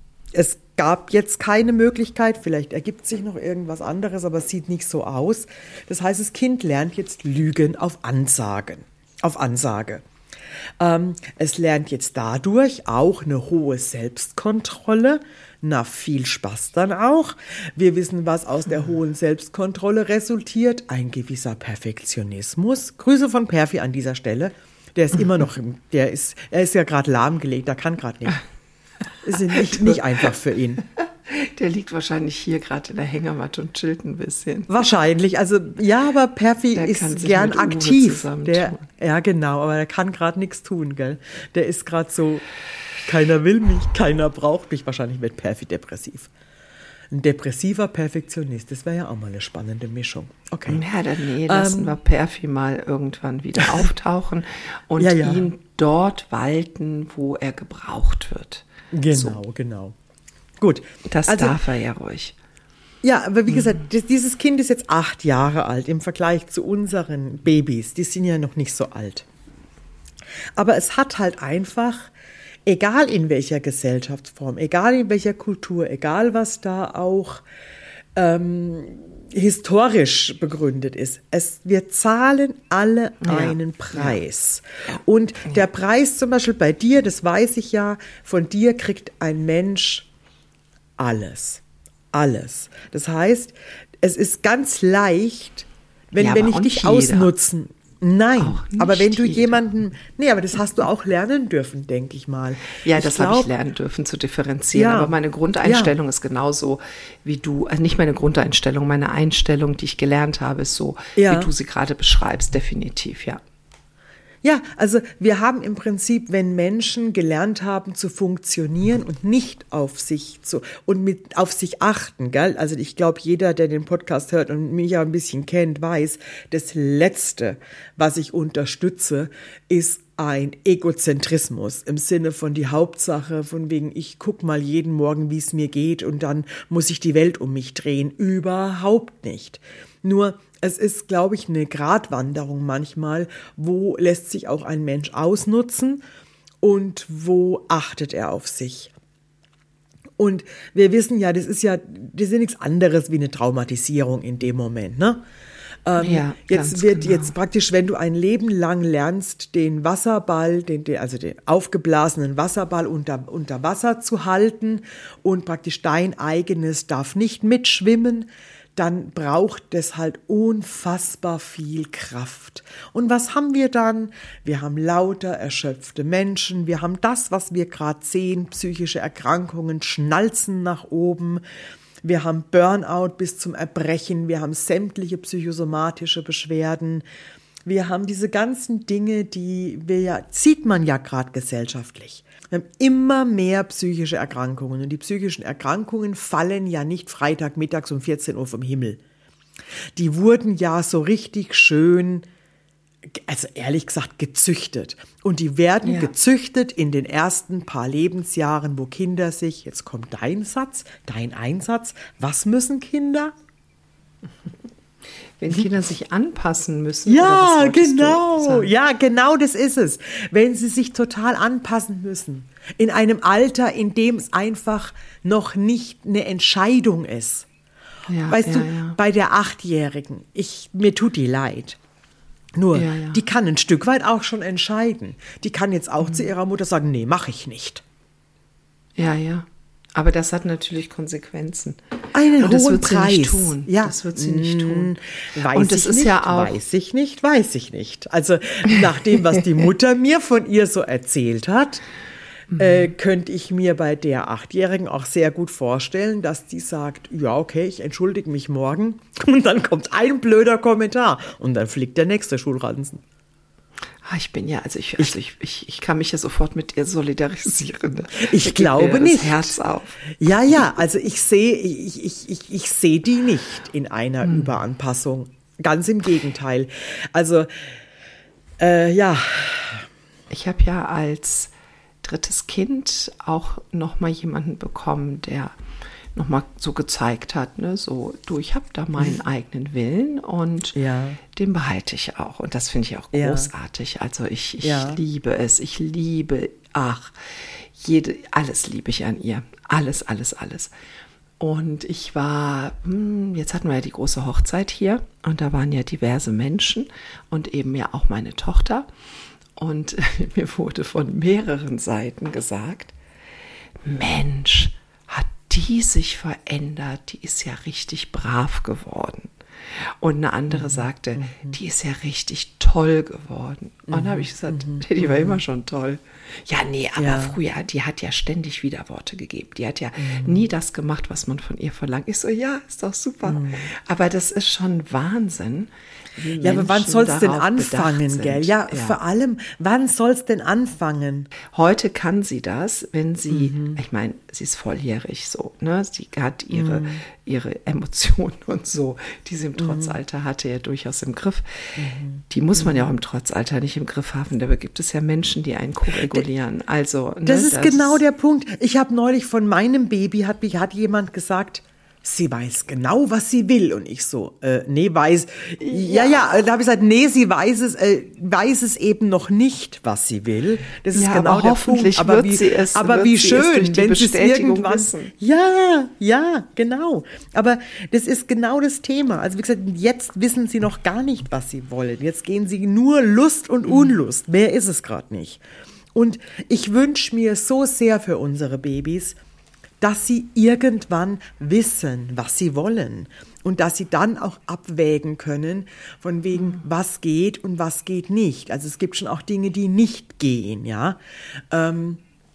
es gab jetzt keine Möglichkeit, vielleicht ergibt sich noch irgendwas anderes, aber es sieht nicht so aus. Das heißt, das Kind lernt jetzt Lügen auf Ansagen, auf Ansage. Ähm, es lernt jetzt dadurch auch eine hohe Selbstkontrolle. Na, viel Spaß dann auch. Wir wissen, was aus der hohen Selbstkontrolle resultiert. Ein gewisser Perfektionismus. Grüße von Perfi an dieser Stelle. Der ist immer noch, der ist, er ist ja gerade lahmgelegt, der kann gerade nicht. Ist nicht, nicht einfach für ihn. Der liegt wahrscheinlich hier gerade in der Hängematte und chillt ein bisschen. Wahrscheinlich. Also ja, aber Perfi der ist gern aktiv. Der, ja, genau, aber er kann gerade nichts tun, gell? Der ist gerade so, keiner will mich, keiner braucht mich. Wahrscheinlich wird Perfi depressiv. Ein depressiver Perfektionist, das wäre ja auch mal eine spannende Mischung. Okay. Ja, dann nee, lassen ähm, wir Perfi mal irgendwann wieder auftauchen und ja, ja. ihn dort walten, wo er gebraucht wird. Genau, so. genau. Gut. Das also, darf er ja ruhig. Ja, aber wie gesagt, das, dieses Kind ist jetzt acht Jahre alt im Vergleich zu unseren Babys. Die sind ja noch nicht so alt. Aber es hat halt einfach, egal in welcher Gesellschaftsform, egal in welcher Kultur, egal was da auch ähm, historisch begründet ist, es, wir zahlen alle ja. einen Preis. Ja. Und der Preis zum Beispiel bei dir, das weiß ich ja, von dir kriegt ein Mensch alles. Alles. Das heißt, es ist ganz leicht, wenn, ja, wenn ich dich jeder. ausnutzen. Nein, aber wenn du jeder. jemanden, nee, aber das hast du auch lernen dürfen, denke ich mal. Ja, ich das glaub, habe ich lernen dürfen zu differenzieren, ja, aber meine Grundeinstellung ja. ist genauso wie du, also nicht meine Grundeinstellung, meine Einstellung, die ich gelernt habe, ist so, ja. wie du sie gerade beschreibst, definitiv, ja. Ja, also wir haben im Prinzip, wenn Menschen gelernt haben zu funktionieren und nicht auf sich zu und mit auf sich achten, gell? Also ich glaube, jeder, der den Podcast hört und mich ja ein bisschen kennt, weiß, das Letzte, was ich unterstütze, ist ein Egozentrismus im Sinne von die Hauptsache, von wegen ich guck mal jeden Morgen, wie es mir geht und dann muss ich die Welt um mich drehen. Überhaupt nicht. Nur es ist, glaube ich, eine Gratwanderung manchmal, wo lässt sich auch ein Mensch ausnutzen und wo achtet er auf sich. Und wir wissen ja, das ist ja, das ist ja nichts anderes wie eine Traumatisierung in dem Moment, ne? Ähm, ja, jetzt wird genau. jetzt praktisch, wenn du ein Leben lang lernst, den Wasserball, den, den, also den aufgeblasenen Wasserball unter, unter Wasser zu halten und praktisch dein eigenes darf nicht mitschwimmen, dann braucht es halt unfassbar viel Kraft. Und was haben wir dann? Wir haben lauter erschöpfte Menschen, wir haben das, was wir gerade sehen, psychische Erkrankungen schnalzen nach oben, wir haben Burnout bis zum Erbrechen, wir haben sämtliche psychosomatische Beschwerden, wir haben diese ganzen Dinge, die wir ja, sieht man ja gerade gesellschaftlich. Wir haben immer mehr psychische Erkrankungen und die psychischen Erkrankungen fallen ja nicht Freitagmittags um vierzehn Uhr vom Himmel. Die wurden ja so richtig schön, also ehrlich gesagt, gezüchtet. Und die werden ja. gezüchtet in den ersten paar Lebensjahren, wo Kinder sich, jetzt kommt dein Satz, dein Einsatz, was müssen Kinder? Wenn Kinder sich anpassen müssen. Ja, genau. Ja, genau das ist es. Wenn sie sich total anpassen müssen. In einem Alter, in dem es einfach noch nicht eine Entscheidung ist. Ja, weißt ja, du, ja. bei der Achtjährigen, ich, mir tut die leid. Nur, ja, ja. die kann ein Stück weit auch schon entscheiden. Die kann jetzt auch mhm. zu ihrer Mutter sagen, nee, mache ich nicht. Ja, ja. Aber das hat natürlich Konsequenzen. Einen und das hohen wird sie Preis. Nicht tun. Ja. Das wird sie nicht tun. Weiß und das ich ist nicht, ja auch. Weiß ich nicht, weiß ich nicht. Also nach dem, was die Mutter mir von ihr so erzählt hat, mhm. äh, könnte ich mir bei der Achtjährigen auch sehr gut vorstellen, dass die sagt, ja, okay, ich entschuldige mich morgen. Und dann kommt ein blöder Kommentar und dann fliegt der nächste Schulranzen. Ich bin ja, also ich, also ich, ich, ich kann mich ja sofort mit ihr solidarisieren. Ne? Ich da glaube geht mir nicht. Das Herz auf. Ja, ja, also ich sehe, ich, ich, ich, ich sehe die nicht in einer hm. Überanpassung. Ganz im Gegenteil. Also, äh, ja. Ich habe ja als drittes Kind auch noch mal jemanden bekommen, der noch mal so gezeigt hat, ne, so, du, ich habe da meinen mhm. eigenen Willen und ja. den behalte ich auch. Und das finde ich auch großartig. Ja. Also ich, ich ja. liebe es, ich liebe, ach, jede, alles liebe ich an ihr. Alles, alles, alles. Und ich war, jetzt hatten wir ja die große Hochzeit hier und da waren ja diverse Menschen und eben ja auch meine Tochter. Und mir wurde von mehreren Seiten gesagt, Mensch, hat die sich verändert, die ist ja richtig brav geworden. Und eine andere mhm. sagte, mhm. die ist ja richtig toll geworden. Und dann habe ich gesagt, mhm. die war immer schon toll. Ja, nee, aber ja. früher, die hat ja ständig Widerworte gegeben. Die hat ja mhm. nie das gemacht, was man von ihr verlangt. Ich so, ja, ist doch super. Mhm. Aber das ist schon Wahnsinn. Ja, aber wann soll es denn anfangen, gell? Ja, ja, vor allem, wann soll es denn anfangen? Heute kann sie das, wenn sie, mhm. ich meine, sie ist volljährig so, ne? Sie hat ihre, mhm. ihre Emotionen und so, die sie im Trotzalter mhm. hatte, ja durchaus im Griff. Mhm. Die muss man ja auch im Trotzalter nicht im Griff haben. Da gibt es ja Menschen, die einen ko-regulieren. Also, ne, das ist das genau der Punkt. Ich habe neulich von meinem Baby, hat, hat jemand gesagt, sie weiß genau, was sie will. Und ich so, äh, nee, weiß, ja, ja, ja da habe ich gesagt, nee, sie weiß es, äh, weiß es eben noch nicht, was sie will. Das ist ja, genau aber der hoffentlich Punkt. Aber wird wie, sie es, aber wird wie sie schön, es durch die wenn sie es irgendwann wissen. Ja, ja, genau. Aber das ist genau das Thema. Also wie gesagt, jetzt wissen sie noch gar nicht, was sie wollen. Jetzt gehen sie nur Lust und Unlust. Mhm. Mehr ist es gerade nicht. Und ich wünsche mir so sehr für unsere Babys, dass sie irgendwann wissen, was sie wollen und dass sie dann auch abwägen können, von wegen, mhm. was geht und was geht nicht. Also es gibt schon auch Dinge, die nicht gehen, ja. Ähm,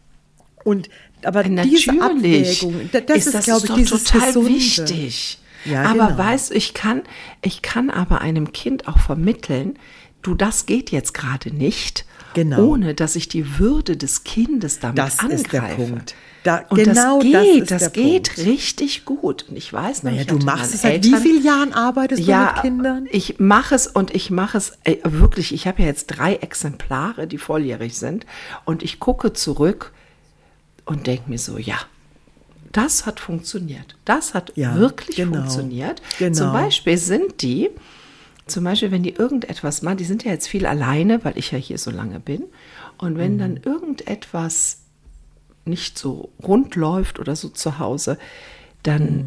und aber Natürlich diese Abwägung, das ist, ist, das glaube ist ich, doch dieses total Gesunde. Wichtig. Ja, aber genau. weißt du, ich kann, ich kann aber einem Kind auch vermitteln, du, das geht jetzt gerade nicht, genau. ohne dass ich die Würde des Kindes damit das angreife. Das ist der Punkt. Da, und genau das geht, das, ist das der geht Punkt. richtig gut. Und ich weiß noch, naja, ich du hatte machst es Eltern, seit wie vielen Jahren arbeitest ja, du mit Kindern? Ich mache es und ich mache es äh, wirklich. Ich habe ja jetzt drei Exemplare, die volljährig sind. Und ich gucke zurück und denke mir so, ja, das hat funktioniert. Das hat ja, wirklich genau, funktioniert. Genau. Zum Beispiel sind die, zum Beispiel, wenn die irgendetwas machen, die sind ja jetzt viel alleine, weil ich ja hier so lange bin. Und wenn mhm. dann irgendetwas nicht so rund läuft oder so zu Hause, dann mhm.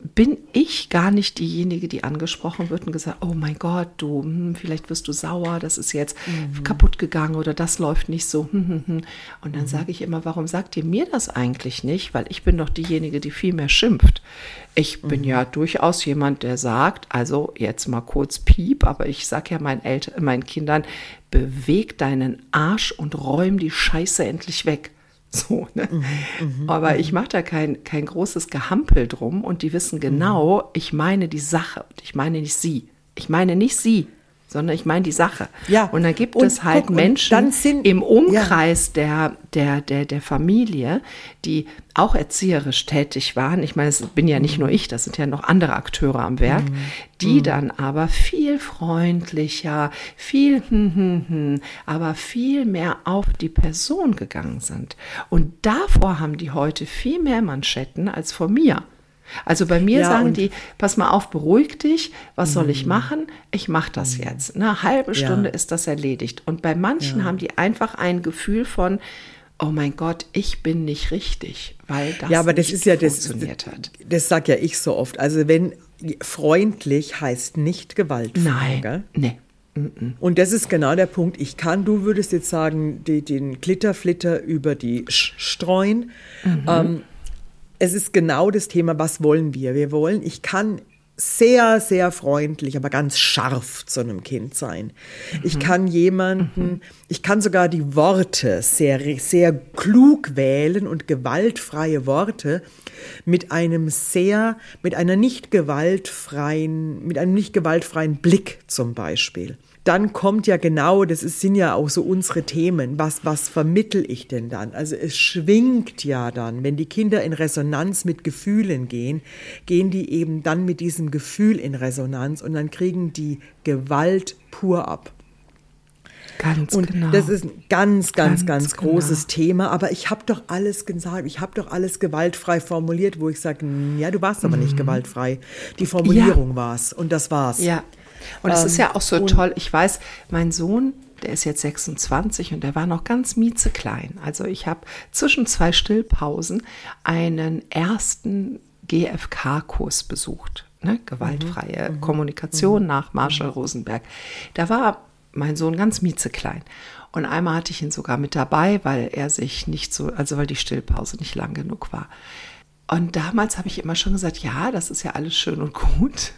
bin ich gar nicht diejenige, die angesprochen wird und gesagt, oh mein Gott, du, hm, vielleicht wirst du sauer, das ist jetzt mhm. kaputt gegangen oder das läuft nicht so. Hm, hm, hm. Und dann mhm. sage ich immer, warum sagt ihr mir das eigentlich nicht? Weil ich bin doch diejenige, die viel mehr schimpft. Ich bin mhm. ja durchaus jemand, der sagt, also jetzt mal kurz Piep, aber ich sage ja meinen Eltern, meinen Kindern, beweg deinen Arsch und räum die Scheiße endlich weg. So, ne? Mhm, mh, Aber mh. ich mache da kein, kein großes Gehampel drum und die wissen genau, mhm. ich meine die Sache und ich meine nicht sie. Ich meine nicht sie, sondern ich meine die Sache. Ja. Und dann gibt und, es halt guck, Menschen dann sind, im Umkreis ja. der, der, der, der Familie, die auch erzieherisch tätig waren. Ich meine, es bin ja nicht nur ich, das sind ja noch andere Akteure am Werk, mhm. die mhm. dann aber viel freundlicher, viel, hm, hm, hm, aber viel mehr auf die Person gegangen sind. Und davor haben die heute viel mehr Manschetten als vor mir. Also bei mir ja, sagen die, pass mal auf, beruhig dich, was soll ich machen? Ich mache das jetzt. Eine halbe Stunde ja. ist das erledigt. Und bei manchen ja. haben die einfach ein Gefühl von, oh mein Gott, ich bin nicht richtig, weil das, ja, aber das nicht ist ja funktioniert das, hat. Das sage ja ich so oft. Also wenn freundlich heißt nicht gewaltfrei. Nein, gell? nee. Und das ist genau der Punkt. Ich kann, du würdest jetzt sagen, die, den Glitterflitter über die Sch streuen. Mhm. Ähm, Es ist genau das Thema, was wollen wir? Wir wollen, ich kann sehr, sehr freundlich, aber ganz scharf zu einem Kind sein. Mhm. Ich kann jemanden, mhm. ich kann sogar die Worte sehr, sehr klug wählen und gewaltfreie Worte mit einem sehr, mit einer nicht gewaltfreien, mit einem nicht gewaltfreien Blick zum Beispiel. Dann kommt ja genau, das ist, sind ja auch so unsere Themen, was, was vermittel ich denn dann? Also es schwingt ja dann, wenn die Kinder in Resonanz mit Gefühlen gehen, gehen die eben dann mit diesem Gefühl in Resonanz und dann kriegen die Gewalt pur ab. Ganz und genau. Das ist ein ganz, ganz, ganz, ganz großes genau. Thema. Aber ich habe doch alles gesagt, ich habe doch alles gewaltfrei formuliert, wo ich sage, ja, du warst aber mhm. nicht gewaltfrei. Die Formulierung ja. war es und das war's. Ja. Und es ähm, ist ja auch so toll, ich weiß, mein Sohn, der ist jetzt sechsundzwanzig und der war noch ganz miezeklein. Also ich habe zwischen zwei Stillpausen einen ersten G F K-Kurs besucht, ne? Gewaltfreie mhm. Kommunikation mhm. nach Marshall Rosenberg. Da war mein Sohn ganz miezeklein. Und einmal hatte ich ihn sogar mit dabei, weil er sich nicht so, also weil die Stillpause nicht lang genug war. Und damals habe ich immer schon gesagt, ja, das ist ja alles schön und gut.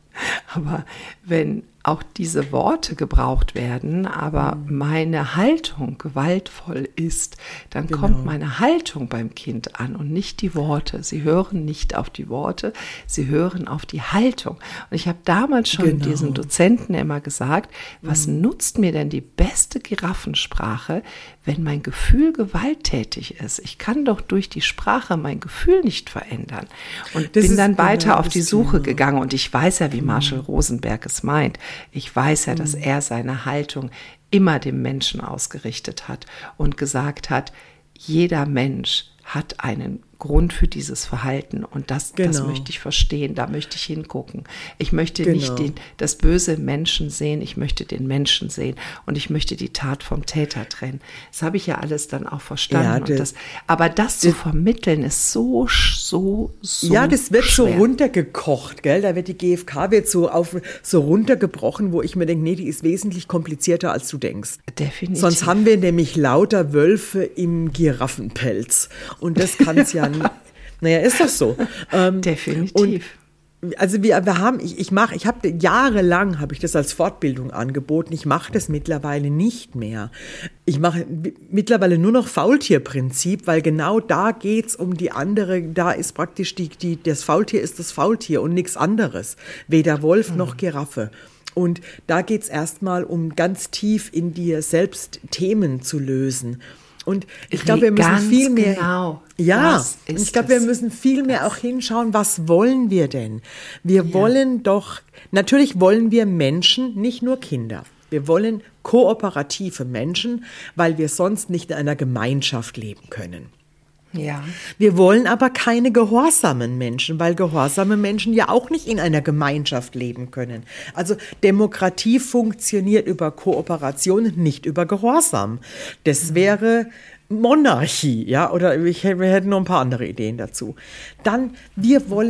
Aber wenn auch diese Worte gebraucht werden, aber mhm. meine Haltung gewaltvoll ist, dann genau. kommt meine Haltung beim Kind an und nicht die Worte. Sie hören nicht auf die Worte, sie hören auf die Haltung. Und ich habe damals schon genau. diesem Dozenten immer gesagt, was mhm. nutzt mir denn die beste Giraffensprache, wenn mein Gefühl gewalttätig ist? Ich kann doch durch die Sprache mein Gefühl nicht verändern. Und das bin dann weiter genau auf die Suche Thema. gegangen. Und ich weiß ja, wie Marshall Rosenberg es meint. Ich weiß ja, dass er seine Haltung immer dem Menschen ausgerichtet hat und gesagt hat, jeder Mensch hat einen Grund für dieses Verhalten und das, genau. das möchte ich verstehen, da möchte ich hingucken. Ich möchte genau. nicht den, das böse Menschen sehen, ich möchte den Menschen sehen und ich möchte die Tat vom Täter trennen. Das habe ich ja alles dann auch verstanden. Ja, das, und das, aber das, das zu vermitteln ist so, so, so Ja, das wird schwer. so runtergekocht, gell? Da wird die G F K wird so, auf, so runtergebrochen, wo ich mir denke, nee, die ist wesentlich komplizierter, als du denkst. Definitiv. Sonst haben wir nämlich lauter Wölfe im Giraffenpelz und das kann es ja Naja, ist das so. Ähm, Definitiv. Und also wir, wir haben, ich, ich mache, ich habe jahrelang habe ich das als Fortbildung angeboten. Ich mache das mittlerweile nicht mehr. Ich mache mittlerweile nur noch Faultierprinzip, weil genau da geht's um die andere. Da ist praktisch die, die, das Faultier ist das Faultier und nichts anderes. Weder Wolf noch Giraffe. Und da geht's erstmal um ganz tief in dir selbst Themen zu lösen. Und ich glaube, wir müssen Ganz viel mehr, genau. ja, und ich glaube, wir müssen viel mehr auch hinschauen, was wollen wir denn? Wir ja. wollen doch, natürlich wollen wir Menschen, nicht nur Kinder. Wir wollen kooperative Menschen, weil wir sonst nicht in einer Gemeinschaft leben können. Ja. Wir wollen aber keine gehorsamen Menschen, weil gehorsame Menschen ja auch nicht in einer Gemeinschaft leben können. Also Demokratie funktioniert über Kooperation, nicht über Gehorsam. Das wäre Monarchie, ja, oder ich, wir hätten noch ein paar andere Ideen dazu. Dann, wir wollen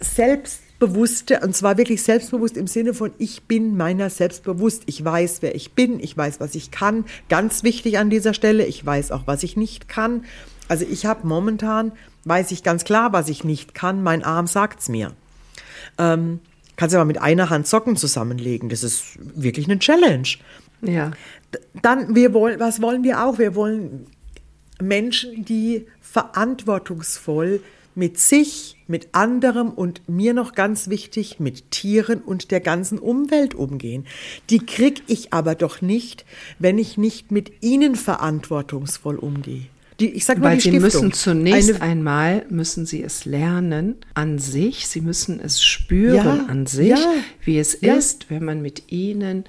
selbstbewusste, und zwar wirklich selbstbewusst im Sinne von, ich bin meiner selbst bewusst. Ich weiß, wer ich bin, ich weiß, was ich kann. Ganz wichtig an dieser Stelle, ich weiß auch, was ich nicht kann. Also ich habe momentan, weiß ich ganz klar, was ich nicht kann. Mein Arm sagt's mir. Ähm, kannst du aber mit einer Hand Socken zusammenlegen. Das ist wirklich eine Challenge. Ja. Dann, wir wollen, was wollen wir auch? Wir wollen Menschen, die verantwortungsvoll mit sich, mit anderem und mir noch ganz wichtig, mit Tieren und der ganzen Umwelt umgehen. Die krieg ich aber doch nicht, wenn ich nicht mit ihnen verantwortungsvoll umgehe. Die, ich sag nur Weil die sie Stiftung. müssen zunächst Eine, einmal, müssen sie es lernen an sich, sie müssen es spüren Ja, an sich, ja, wie es ja. ist, wenn man mit ihnen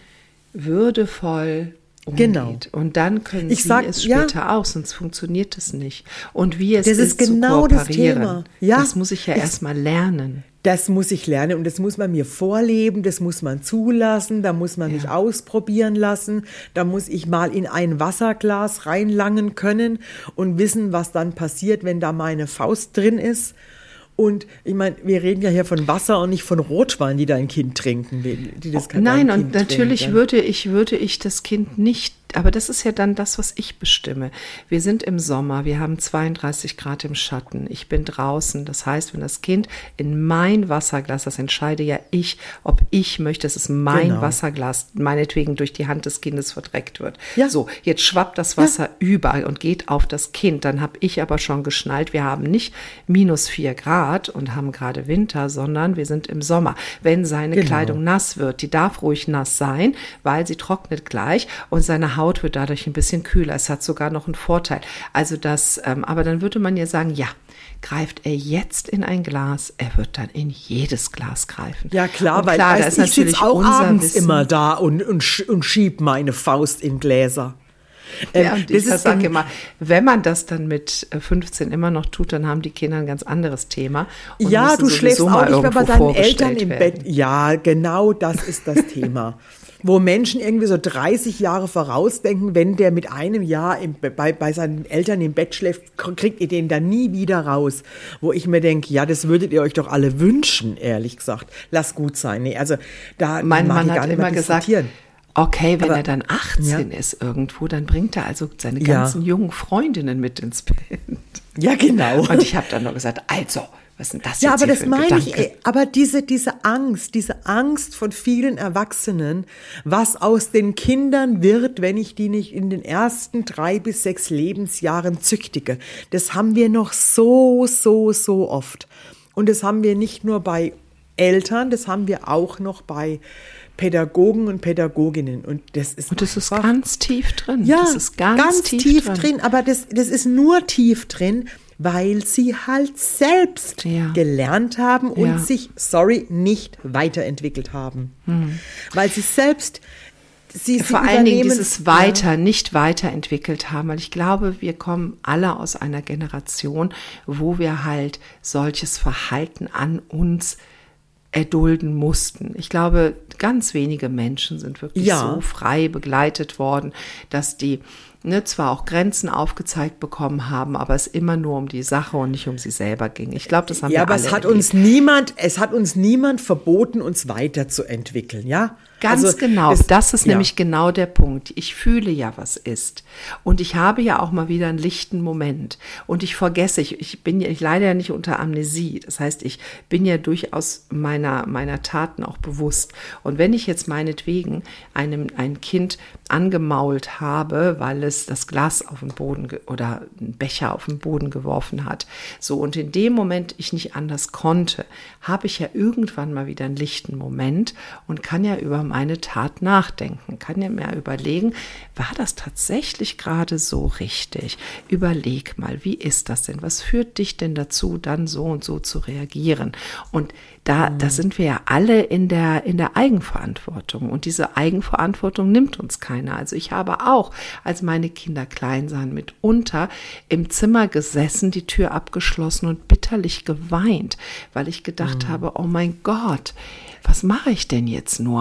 würdevoll umgeht. Genau. Und dann können Ich sie sag, es ja. später auch, sonst funktioniert es nicht. Und wie es Das ist ist, genau zu das kooperieren, Thema. Ja. das muss ich ja Ich- erstmal lernen. Das muss ich lernen und das muss man mir vorleben, das muss man zulassen, da muss man mich ausprobieren lassen, da muss ich mal in ein Wasserglas reinlangen können und wissen, was dann passiert, wenn da meine Faust drin ist. Und ich meine, wir reden ja hier von Wasser und nicht von Rotwein, die dein Kind trinken, die die das kann Nein, dein und Kind natürlich trinken. würde ich, würde ich das Kind nicht, aber das ist ja dann das, was ich bestimme. Wir sind im Sommer, wir haben zweiunddreißig Grad im Schatten, ich bin draußen. Das heißt, wenn das Kind in mein Wasserglas, das entscheide ja ich, ob ich möchte, dass es mein Genau. Wasserglas meinetwegen durch die Hand des Kindes verdreckt wird. Ja. So, jetzt schwappt das Wasser über und geht auf das Kind. Dann habe ich aber schon geschnallt, wir haben nicht minus vier Grad und haben gerade Winter, sondern wir sind im Sommer. Wenn seine Genau. Kleidung nass wird, die darf ruhig nass sein, weil sie trocknet gleich und seine Haut wird dadurch ein bisschen kühler. Es hat sogar noch einen Vorteil. Also das, ähm, aber dann würde man ja sagen, ja, greift er jetzt in ein Glas, er wird dann in jedes Glas greifen. Ja klar, und weil klar, da weißt, ist ich sitze natürlich auch unser abends Wissen, immer da und, und, sch- und schieb meine Faust in Gläser. Ähm, Ja, und ich sage immer, wenn man das dann mit fünfzehn immer noch tut, dann haben die Kinder ein ganz anderes Thema. Und Ja, müssen du schläfst sowieso auch mal nicht mehr bei irgendwo deinen Eltern vorgestellt im werden. Bett. Ja, genau das ist das Thema. Wo Menschen irgendwie so dreißig Jahre vorausdenken, wenn der mit einem Jahr im, bei, bei seinen Eltern im Bett schläft, kriegt ihr den dann nie wieder raus. Wo ich mir denke, ja, das würdet ihr euch doch alle wünschen, ehrlich gesagt. Lass gut sein. Nee, also da Mein mag Mann ich gar hat nicht mehr immer gesagt, diskutieren. okay, wenn Aber- er dann achtzehn Ja. ist irgendwo, dann bringt er also seine Ja. ganzen jungen Freundinnen mit ins Bett. Ja, genau. Und ich habe dann nur gesagt, also, was ist denn das Ja, jetzt aber hier das für ein meine ich, Gedanke? ey, aber diese, diese Angst, diese Angst von vielen Erwachsenen, was aus den Kindern wird, wenn ich die nicht in den ersten drei bis sechs Lebensjahren züchtige, das haben wir noch so, so, so oft. Und das haben wir nicht nur bei Eltern, das haben wir auch noch bei Pädagogen und Pädagoginnen. Und das ist, Und das ist einfach- ganz tief drin. ja, das ist ganz, tief, drin. Aber das, das ist nur tief drin, weil sie halt selbst Ja. gelernt haben und Ja. sich, sorry, nicht weiterentwickelt haben. Weil sie selbst, sie, sie Vor allen Dingen übernehmen- dieses Weiter, nicht weiterentwickelt haben, weil ich glaube, wir kommen alle aus einer Generation, wo wir halt solches Verhalten an uns erdulden mussten. Ich glaube, ganz wenige Menschen sind wirklich Ja. so frei begleitet worden, dass die ne, zwar auch Grenzen aufgezeigt bekommen haben, aber es immer nur um die Sache und nicht um sie selber ging. Ich glaube, das haben Ja, wir aber alle es hat erlebt. uns niemand, es hat uns niemand verboten, uns weiterzuentwickeln, ja? Ganz Also, genau, das, das- ist ja. nämlich genau der Punkt. Ich fühle ja, was ist. Und ich habe ja auch mal wieder einen lichten Moment. Und ich vergesse, ich, ich bin ja ich leide ja nicht unter Amnesie. Das heißt, ich bin ja durchaus meiner, meiner Taten auch bewusst. Und wenn ich jetzt meinetwegen einem, ein Kind angemault habe, weil es das Glas auf den Boden ge- oder einen Becher auf den Boden geworfen hat, so, und in dem Moment ich nicht anders konnte, habe ich ja irgendwann mal wieder einen lichten Moment und kann ja über meine Tat nachdenken, kann ja mir überlegen, war das tatsächlich gerade so richtig? Überleg mal, wie ist das denn? Was führt dich denn dazu, dann so und so zu reagieren? Und da, da sind wir ja alle in der, in der Eigenverantwortung. Und diese Eigenverantwortung nimmt uns keiner. Also ich habe auch, als meine Kinder klein waren, mitunter im Zimmer gesessen, die Tür abgeschlossen und bitterlich geweint, weil ich gedacht habe, oh mein Gott, was mache ich denn jetzt nur? Warum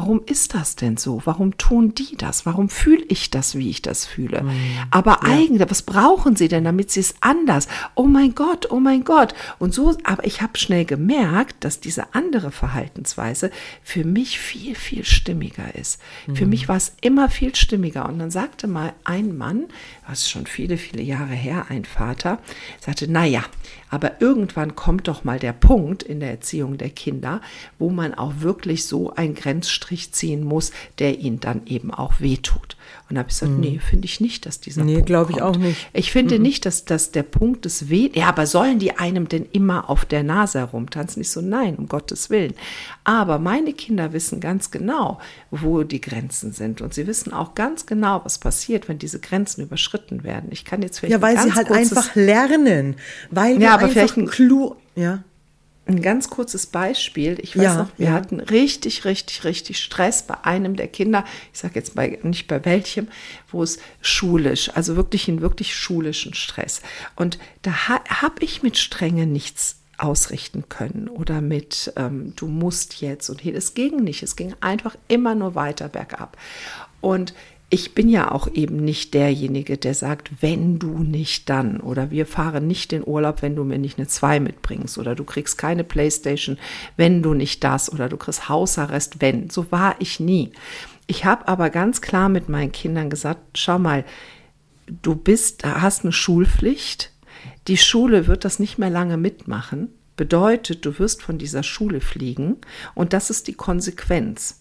warum ist das denn so? Warum tun die das? Warum fühle ich das, wie ich das fühle? Mhm. Aber ja. eigentlich, was brauchen sie denn, damit sie es anders? Oh mein Gott, oh mein Gott. Und so, aber ich habe schnell gemerkt, dass diese andere Verhaltensweise für mich viel, viel stimmiger ist. Mhm. Für mich war es immer viel stimmiger. Und dann sagte mal ein Mann, das ist schon viele, viele Jahre her, ein Vater, sagte, naja, aber irgendwann kommt doch mal der Punkt in der Erziehung der Kinder, wo man auch wirklich so einen Grenzstrich ziehen muss, der ihnen dann eben auch wehtut. Und da habe ich gesagt, mhm. nee, finde ich nicht, dass dieser nee, Punkt glaube ich kommt. auch nicht. Ich finde mhm. nicht, dass, dass der Punkt des Weh, ja, aber sollen die einem denn immer auf der Nase herumtanzen? Ich so, nein, um Gottes Willen. Aber meine Kinder wissen ganz genau, wo die Grenzen sind. Und sie wissen auch ganz genau, was passiert, wenn diese Grenzen überschritten werden. Ich kann jetzt vielleicht Ja, weil ein sie ganz halt kurzes, einfach lernen. Weil ja, aber einfach vielleicht ein Clou, ja. Ein ganz kurzes Beispiel. Ich weiß Ja, noch, wir ja. hatten richtig, richtig, richtig Stress bei einem der Kinder. Ich sage jetzt bei, nicht bei welchem, wo es schulisch, also wirklich einen wirklich schulischen Stress. Und da ha, habe ich mit Strenge nichts ausrichten können oder mit ähm, du musst jetzt und hier. Es ging nicht. Es ging einfach immer nur weiter bergab. Und ich bin ja auch eben nicht derjenige, der sagt, wenn du nicht dann, oder wir fahren nicht in Urlaub, wenn du mir nicht eine zwei mitbringst, oder du kriegst keine Playstation, wenn du nicht das, oder du kriegst Hausarrest, wenn. So war ich nie. Ich habe aber ganz klar mit meinen Kindern gesagt, schau mal, du bist, hast eine Schulpflicht, die Schule wird das nicht mehr lange mitmachen, bedeutet, du wirst von dieser Schule fliegen und das ist die Konsequenz.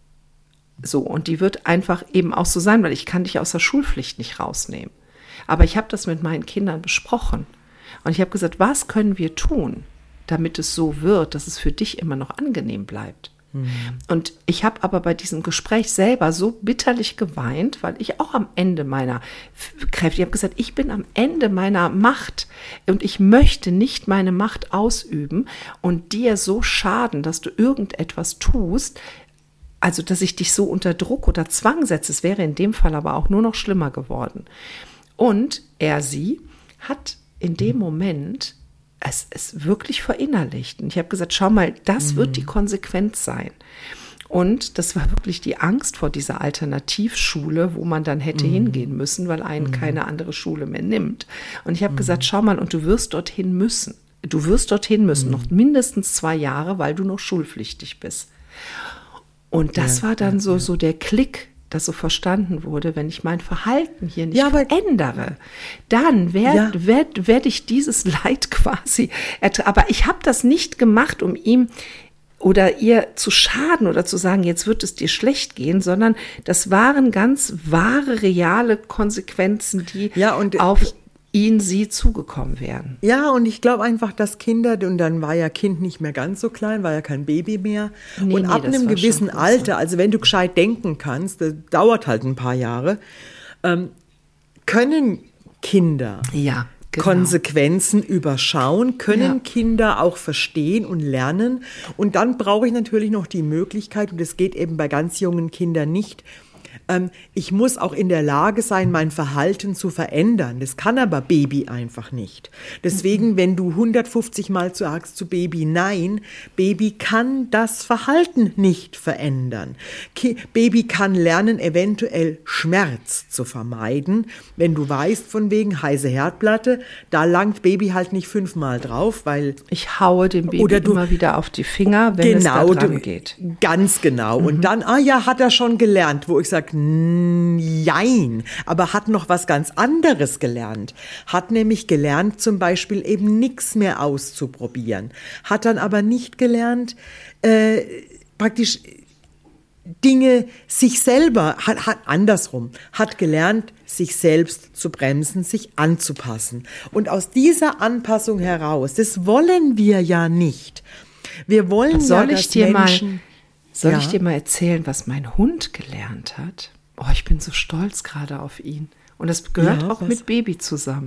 So, und die wird einfach eben auch so sein, weil ich kann dich aus der Schulpflicht nicht rausnehmen. Aber ich habe das mit meinen Kindern besprochen. Und ich habe gesagt, was können wir tun, damit es so wird, dass es für dich immer noch angenehm bleibt? Mhm. Und ich habe aber bei diesem Gespräch selber so bitterlich geweint, weil ich auch am Ende meiner Kräfte, ich habe gesagt, ich bin am Ende meiner Macht und ich möchte nicht meine Macht ausüben und dir so schaden, dass du irgendetwas tust, also, dass ich dich so unter Druck oder Zwang setze, es wäre in dem Fall aber auch nur noch schlimmer geworden. Und er, sie, hat in dem Moment es, es wirklich verinnerlicht. Und ich habe gesagt, schau mal, das mhm. wird die Konsequenz sein. Und das war wirklich die Angst vor dieser Alternativschule, wo man dann hätte mhm. hingehen müssen, weil einen mhm. keine andere Schule mehr nimmt. Und ich habe mhm. gesagt, schau mal, und du wirst dorthin müssen. Du wirst dorthin müssen, mhm. noch mindestens zwei Jahre, weil du noch schulpflichtig bist. Und das ja, war dann ja, so, ja. so der Klick, das so verstanden wurde, wenn ich mein Verhalten hier nicht ja, verändere, dann werde ja. werd, werd ich dieses Leid quasi ertragen. Aber ich habe das nicht gemacht, um ihm oder ihr zu schaden oder zu sagen, jetzt wird es dir schlecht gehen, sondern das waren ganz wahre, reale Konsequenzen, die ja, und auf ihn, sie zugekommen wären. Ja, und ich glaube einfach, dass Kinder, und dann war ja Kind nicht mehr ganz so klein, war ja kein Baby mehr. Nee, und nee, ab einem gewissen Alter, also wenn du gescheit denken kannst, das dauert halt ein paar Jahre, ähm, können Kinder ja, genau. Konsequenzen überschauen, können ja. Kinder auch verstehen und lernen. Und dann brauche ich natürlich noch die Möglichkeit, und das geht eben bei ganz jungen Kindern nicht, ich muss auch in der Lage sein, mein Verhalten zu verändern. Das kann aber Baby einfach nicht. Deswegen, wenn du hundertfünfzig Mal sagst zu Baby nein, Baby kann das Verhalten nicht verändern. Baby kann lernen, eventuell Schmerz zu vermeiden. Wenn du weißt, von wegen heiße Herdplatte, da langt Baby halt nicht fünfmal drauf, weil... Ich haue dem Baby oder du, immer wieder auf die Finger, wenn genau, es da dran geht. Ganz genau. Mhm. Und dann, ah ja, hat er schon gelernt, wo ich sage, nein, aber hat noch was ganz anderes gelernt. Hat nämlich gelernt, zum Beispiel eben nichts mehr auszuprobieren. Hat dann aber nicht gelernt, äh, praktisch Dinge sich selber, hat, hat andersrum, hat gelernt, sich selbst zu bremsen, sich anzupassen. Und aus dieser Anpassung heraus, das wollen wir ja nicht. Wir wollen soll ja, ich dir Menschen, mal, soll ja? ich dir mal erzählen, was mein Hund gelernt hat? Oh, ich bin so stolz gerade auf ihn. Und das gehört ja, auch was? mit Baby zusammen.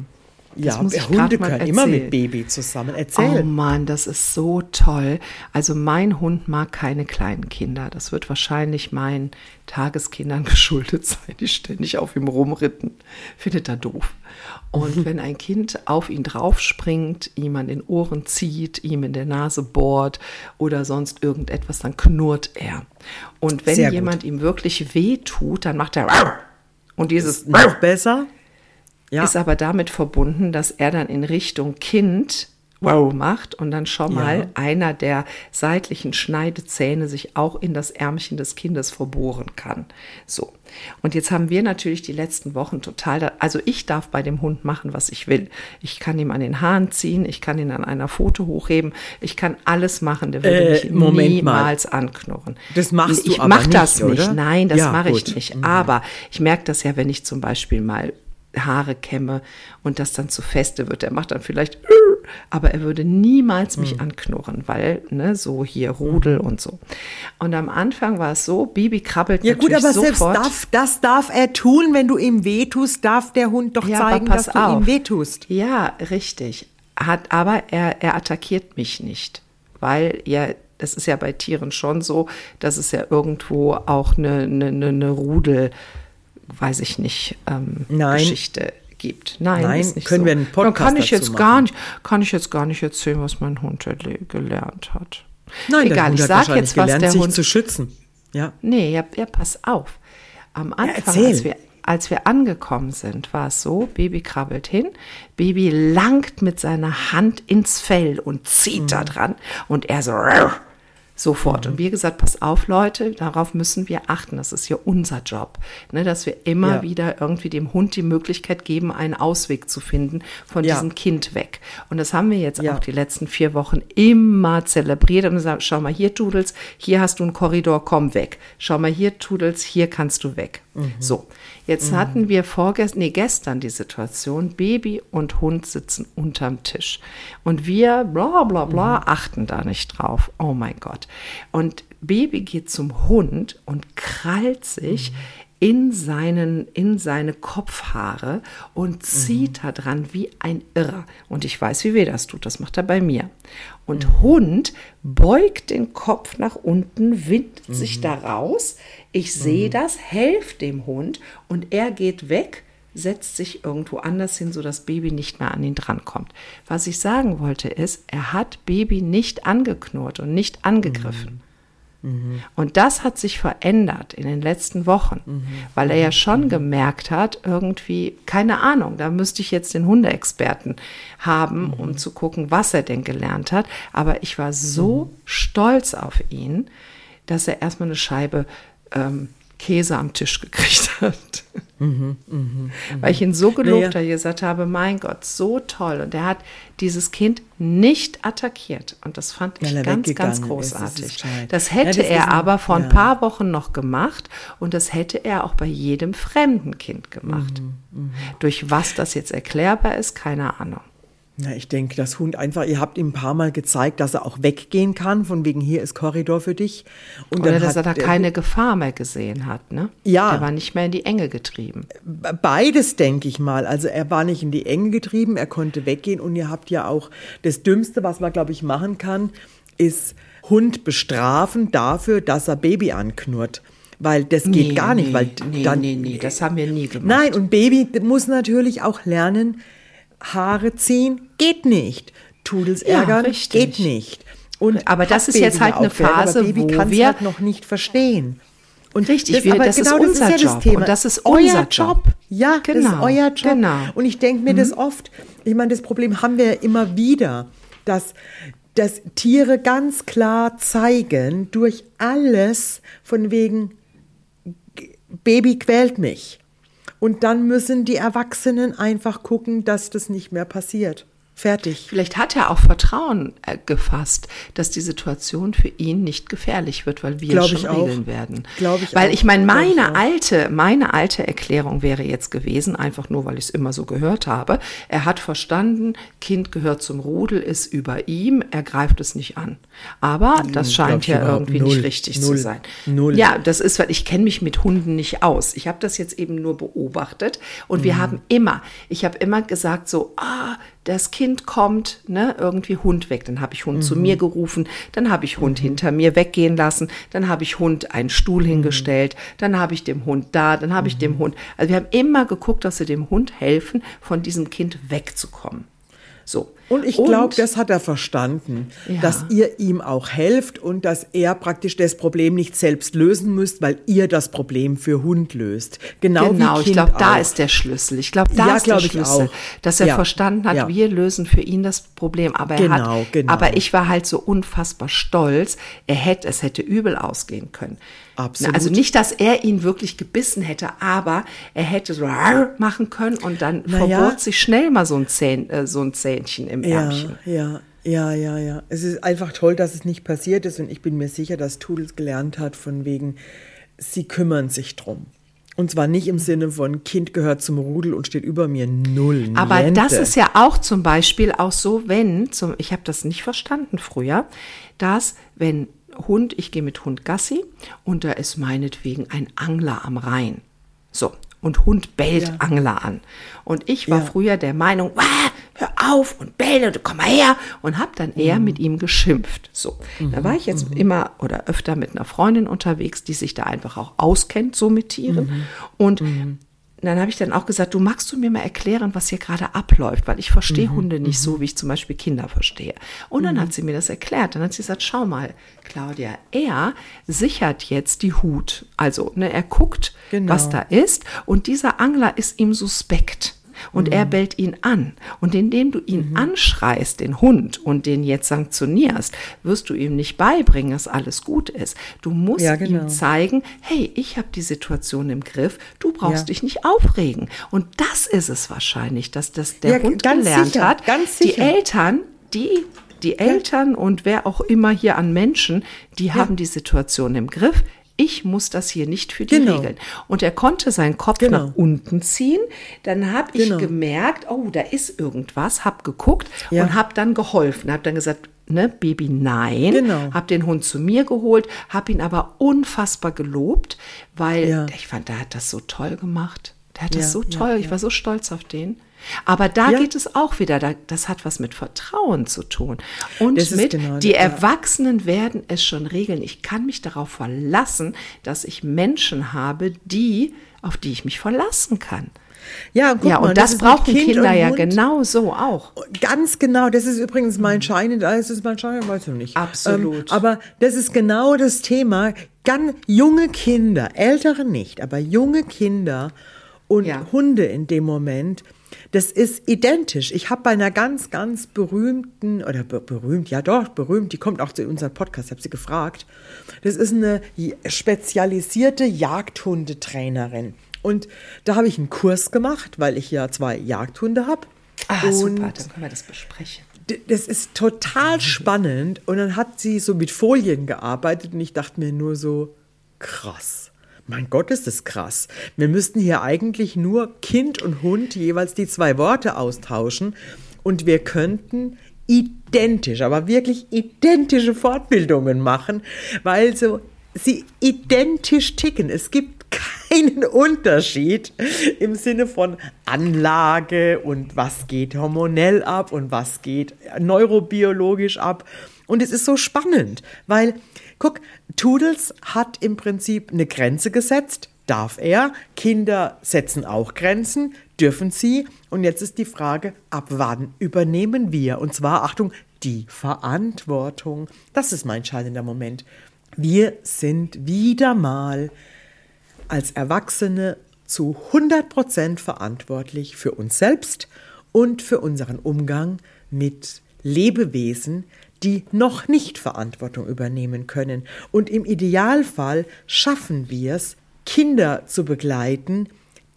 Das ja, muss ich Hunde mal können erzählen. immer mit Baby zusammen. Erzähl. Oh Mann, das ist so toll. Also mein Hund mag keine kleinen Kinder. Das wird wahrscheinlich meinen Tageskindern geschuldet sein, die ständig auf ihm rumritten. Findet er doof. Und wenn ein Kind auf ihn draufspringt, ihm an den Ohren zieht, ihm in der Nase bohrt oder sonst irgendetwas, dann knurrt er. Und wenn Sehr jemand gut. ihm wirklich weh tut, dann macht er und dieses Noch besser? Ja. ist aber damit verbunden, dass er dann in Richtung Kind wow macht und dann schon mal Ja. einer der seitlichen Schneidezähne sich auch in das Ärmchen des Kindes verbohren kann. So. Und jetzt haben wir natürlich die letzten Wochen total, da, also ich darf bei dem Hund machen, was ich will. Ich kann ihm an den Haaren ziehen, ich kann ihn an einer Foto hochheben, ich kann alles machen, der würde Äh, mich Moment niemals anknurren. Das machst du ich aber mach nicht, das nicht, oder? nein, das Ja, mache ich gut. nicht. Mhm. Aber ich merke das ja, wenn ich zum Beispiel mal Haare kämme und das dann zu feste wird. Er macht dann vielleicht, aber er würde niemals mich Mhm. anknurren, weil, ne, so hier Rudel und so. Und am Anfang war es so, Bibi krabbelt Ja gut, natürlich aber selbst sofort. darf, das darf er tun, wenn du ihm wehtust, darf der Hund doch Ja, aber zeigen, pass dass du auf. ihm wehtust. Ja, richtig. Hat, aber er, er attackiert mich nicht, weil ja, das ist ja bei Tieren schon so, dass es ja irgendwo auch eine, eine, eine, eine Rudel, weiß ich nicht, ähm, Nein. Geschichte gibt. Nein, Nein, ist nicht können so. wir einen Dann Podcast kann ich dazu jetzt machen. gar nicht, kann ich jetzt gar nicht erzählen, was mein Hund erle- gelernt hat. Nein, der Egal, Hund ich hat sag wahrscheinlich jetzt, was gelernt, der sich Hund zu schützen. Ja. Nee, ja, ja, pass auf. Am Anfang, erzähl. als, wir, als wir angekommen sind, war es so, Baby krabbelt hin, Baby langt mit seiner Hand ins Fell und zieht Mhm. da dran und er so "Rrr", sofort. Und wie gesagt, pass auf, Leute, darauf müssen wir achten. Das ist ja unser Job, ne, dass wir immer Ja. wieder irgendwie dem Hund die Möglichkeit geben, einen Ausweg zu finden von Ja. diesem Kind weg. Und das haben wir jetzt Ja. auch die letzten vier Wochen immer zelebriert und gesagt, schau mal hier, Tudels, hier hast du einen Korridor, komm weg. Schau mal hier, Tudels, hier kannst du weg. So, jetzt hatten wir vorgestern, nee, gestern die Situation, Baby und Hund sitzen unterm Tisch. Und wir, bla bla bla, achten da nicht drauf. Oh mein Gott. Und Baby geht zum Hund und krallt sich in seinen, in seine Kopfhaare und zieht da dran wie ein Irrer. Und ich weiß, wie weh das tut. Das macht er bei mir. Und Hund beugt den Kopf nach unten, windet sich da raus. Ich sehe das, helfe dem Hund und er geht weg, setzt sich irgendwo anders hin, sodass Baby nicht mehr an ihn drankommt. Was ich sagen wollte ist, er hat Baby nicht angeknurrt und nicht angegriffen. Und das hat sich verändert in den letzten Wochen, mhm. weil er ja schon mhm. gemerkt hat, irgendwie, keine Ahnung, da müsste ich jetzt den Hundeexperten haben, mhm. um zu gucken, was er denn gelernt hat. Aber ich war so mhm. stolz auf ihn, dass er erstmal eine Scheibe ähm, Käse am Tisch gekriegt hat. Mhm, mh, mh. Weil ich ihn so gelobt habe, gesagt habe, mein Gott, so toll. Und er hat dieses Kind nicht attackiert. Und das fand ich ganz, ganz großartig. Das, das hätte ja, das er ein, aber vor ja. ein paar Wochen noch gemacht. Und das hätte er auch bei jedem fremden Kind gemacht. Mhm, mh. Durch was das jetzt erklärbar ist, keine Ahnung. Na, ich denke, das Hund einfach, ihr habt ihm ein paar Mal gezeigt, dass er auch weggehen kann, von wegen hier ist Korridor für dich. Und Oder dann dass hat er da keine Gefahr mehr gesehen hat, ne? Ja. Er war nicht mehr in die Enge getrieben. Beides, denke ich mal. Also er war nicht in die Enge getrieben, er konnte weggehen und ihr habt ja auch, das Dümmste, was man, glaube ich, machen kann, ist Hund bestrafen dafür, dass er Baby anknurrt. Weil das geht nee, gar nicht. Nee, weil nee, dann, nee, nee, das haben wir nie gemacht. Nein, und Baby muss natürlich auch lernen, Haare ziehen geht nicht. Tudels ärgern ja, geht nicht. Und aber das ist Baby jetzt halt eine Phase, aber Baby wo kann es wir halt noch nicht verstehen. Und richtig, das, wir, aber das genau, ist unser das ist ja Job. das Thema. Und das ist euer unser Job. Job. Ja, genau, das ist euer Job. Genau. Und ich denke mir mhm. das oft, ich meine, das Problem haben wir ja immer wieder, dass, dass Tiere ganz klar zeigen, durch alles von wegen, Baby quält mich. Und dann müssen die Erwachsenen einfach gucken, dass das nicht mehr passiert. Fertig. Vielleicht hat er auch Vertrauen äh, gefasst, dass die Situation für ihn nicht gefährlich wird, weil wir Glaub schon ich auch. regeln werden. Glaub ich weil auch. ich meine, Glaub ich meine auch. alte, meine alte Erklärung wäre jetzt gewesen, einfach nur, weil ich es immer so gehört habe. Er hat verstanden, Kind gehört zum Rudel, ist über ihm, er greift es nicht an. Aber das scheint Glaub ich ja überhaupt irgendwie null. nicht richtig Null. zu sein. Null. Ja, das ist, weil ich kenne mich mit Hunden nicht aus. Ich habe das jetzt eben nur beobachtet und Mhm. wir haben immer, ich habe immer gesagt so, ah, das Kind kommt, ne, irgendwie Hund weg. Dann habe ich Hund Mhm. zu mir gerufen, dann habe ich Hund mhm. hinter mir weggehen lassen, dann habe ich Hund einen Stuhl Mhm. hingestellt, dann habe ich dem Hund da, dann habe ich Mhm. dem Hund, also wir haben immer geguckt, dass wir dem Hund helfen, von diesem Kind wegzukommen. So. Und ich glaube, das hat er verstanden, Ja. dass ihr ihm auch helft und dass er praktisch das Problem nicht selbst lösen müsst, weil ihr das Problem für Hund löst. Genau, Genau, wie ich Kind glaube, da auch. ist der Schlüssel. Ich glaube, da Ja, ist der glaub ich Schlüssel, auch. dass er Ja, verstanden hat, ja. wir lösen für ihn das Problem. Aber er Genau, hat, genau. aber ich war halt so unfassbar stolz. Er hätte, es hätte übel ausgehen können. Absolut. Also nicht, dass er ihn wirklich gebissen hätte, aber er hätte so machen können und dann Na verbohrt ja. sich schnell mal so ein, Zähn, äh, so ein Zähnchen im Ja, Ärmchen. ja, ja, ja, ja. Es ist einfach toll, dass es nicht passiert ist und ich bin mir sicher, dass Toodles gelernt hat von wegen, sie kümmern sich drum. Und zwar nicht im Sinne von, Kind gehört zum Rudel und steht über mir, null. Aber niente. das ist ja auch zum Beispiel auch so, wenn, zum, ich habe das nicht verstanden früher, dass wenn Hund, ich gehe mit Hund Gassi und da ist meinetwegen ein Angler am Rhein. So, und Hund bellt Ja. Angler an. Und ich war Ja. früher der Meinung, Wah, hör auf und bell und komm mal her. Und habe dann eher mit ihm geschimpft. So, da war ich jetzt immer oder öfter mit einer Freundin unterwegs, die sich da einfach auch auskennt, so mit Tieren. Und dann habe ich dann auch gesagt, du magst du mir mal erklären, was hier gerade abläuft, weil ich verstehe Hunde nicht so, wie ich zum Beispiel Kinder verstehe. Und dann hat sie mir das erklärt. Dann hat sie gesagt, schau mal, Claudia, er sichert jetzt die Hut. Also, ne, er guckt, Genau. was da ist. Und dieser Angler ist ihm suspekt. Und er bellt ihn an. Und indem du ihn anschreist, den Hund, und den jetzt sanktionierst, wirst du ihm nicht beibringen, dass alles gut ist. Du musst Ja, genau. ihm zeigen, hey, ich habe die Situation im Griff, du brauchst Ja. dich nicht aufregen. Und das ist es wahrscheinlich, dass das der Ja, Hund ganz gelernt sicher, hat. ganz Die sicher. Eltern, die, die Eltern und wer auch immer hier an Menschen, die haben die Situation im Griff. Ich muss das hier nicht für die Genau. regeln. Und er konnte seinen Kopf Genau. nach unten ziehen. Dann habe ich Genau. gemerkt, oh, da ist irgendwas, habe geguckt Ja. und habe dann geholfen. Habe dann gesagt, ne, Baby, nein. Genau. Habe den Hund zu mir geholt, habe ihn aber unfassbar gelobt, weil Ja. ich fand, der hat das so toll gemacht. Der hat das Ja, so ja, toll, ich ja. war so stolz auf den. Aber da Ja. geht es auch wieder, da, das hat was mit Vertrauen zu tun. Und Das ist mit, genau die das, ja. Erwachsenen werden es schon regeln. Ich kann mich darauf verlassen, dass ich Menschen habe, die, auf die ich mich verlassen kann. Ja, guck Ja, mal, und das, ist brauchen mit Kind Kinder und ja Hund genau so auch. Ganz genau, das ist übrigens mein Schein, das ist mein Schein, weiß ich nicht. Absolut. Ähm, aber das ist genau das Thema. Ganz junge Kinder, ältere nicht, aber junge Kinder und Ja. Hunde in dem Moment, das ist identisch. Ich habe bei einer ganz, ganz berühmten, oder be berühmt, ja doch, berühmt, die kommt auch zu unserem Podcast, ich habe sie gefragt. Das ist eine spezialisierte Jagdhundetrainerin. Und da habe ich einen Kurs gemacht, weil ich ja zwei Jagdhunde habe. Ah, und super, dann können wir das besprechen. D- Das ist total spannend. Und dann hat sie so mit Folien gearbeitet und ich dachte mir nur so, krass. Mein Gott, ist das krass. Wir müssten hier eigentlich nur Kind und Hund jeweils die zwei Worte austauschen und wir könnten identisch, aber wirklich identische Fortbildungen machen, weil so sie identisch ticken. Es gibt keinen Unterschied im Sinne von Anlage und was geht hormonell ab und was geht neurobiologisch ab. Und es ist so spannend, weil, guck, Toodles hat im Prinzip eine Grenze gesetzt, darf er. Kinder setzen auch Grenzen, dürfen sie. Und jetzt ist die Frage, ab wann übernehmen wir? Und zwar, Achtung, die Verantwortung. Das ist mein entscheidender Moment. Wir sind wieder mal als Erwachsene zu hundert Prozent verantwortlich für uns selbst und für unseren Umgang mit Lebewesen, die noch nicht Verantwortung übernehmen können. Und im Idealfall schaffen wir es, Kinder zu begleiten,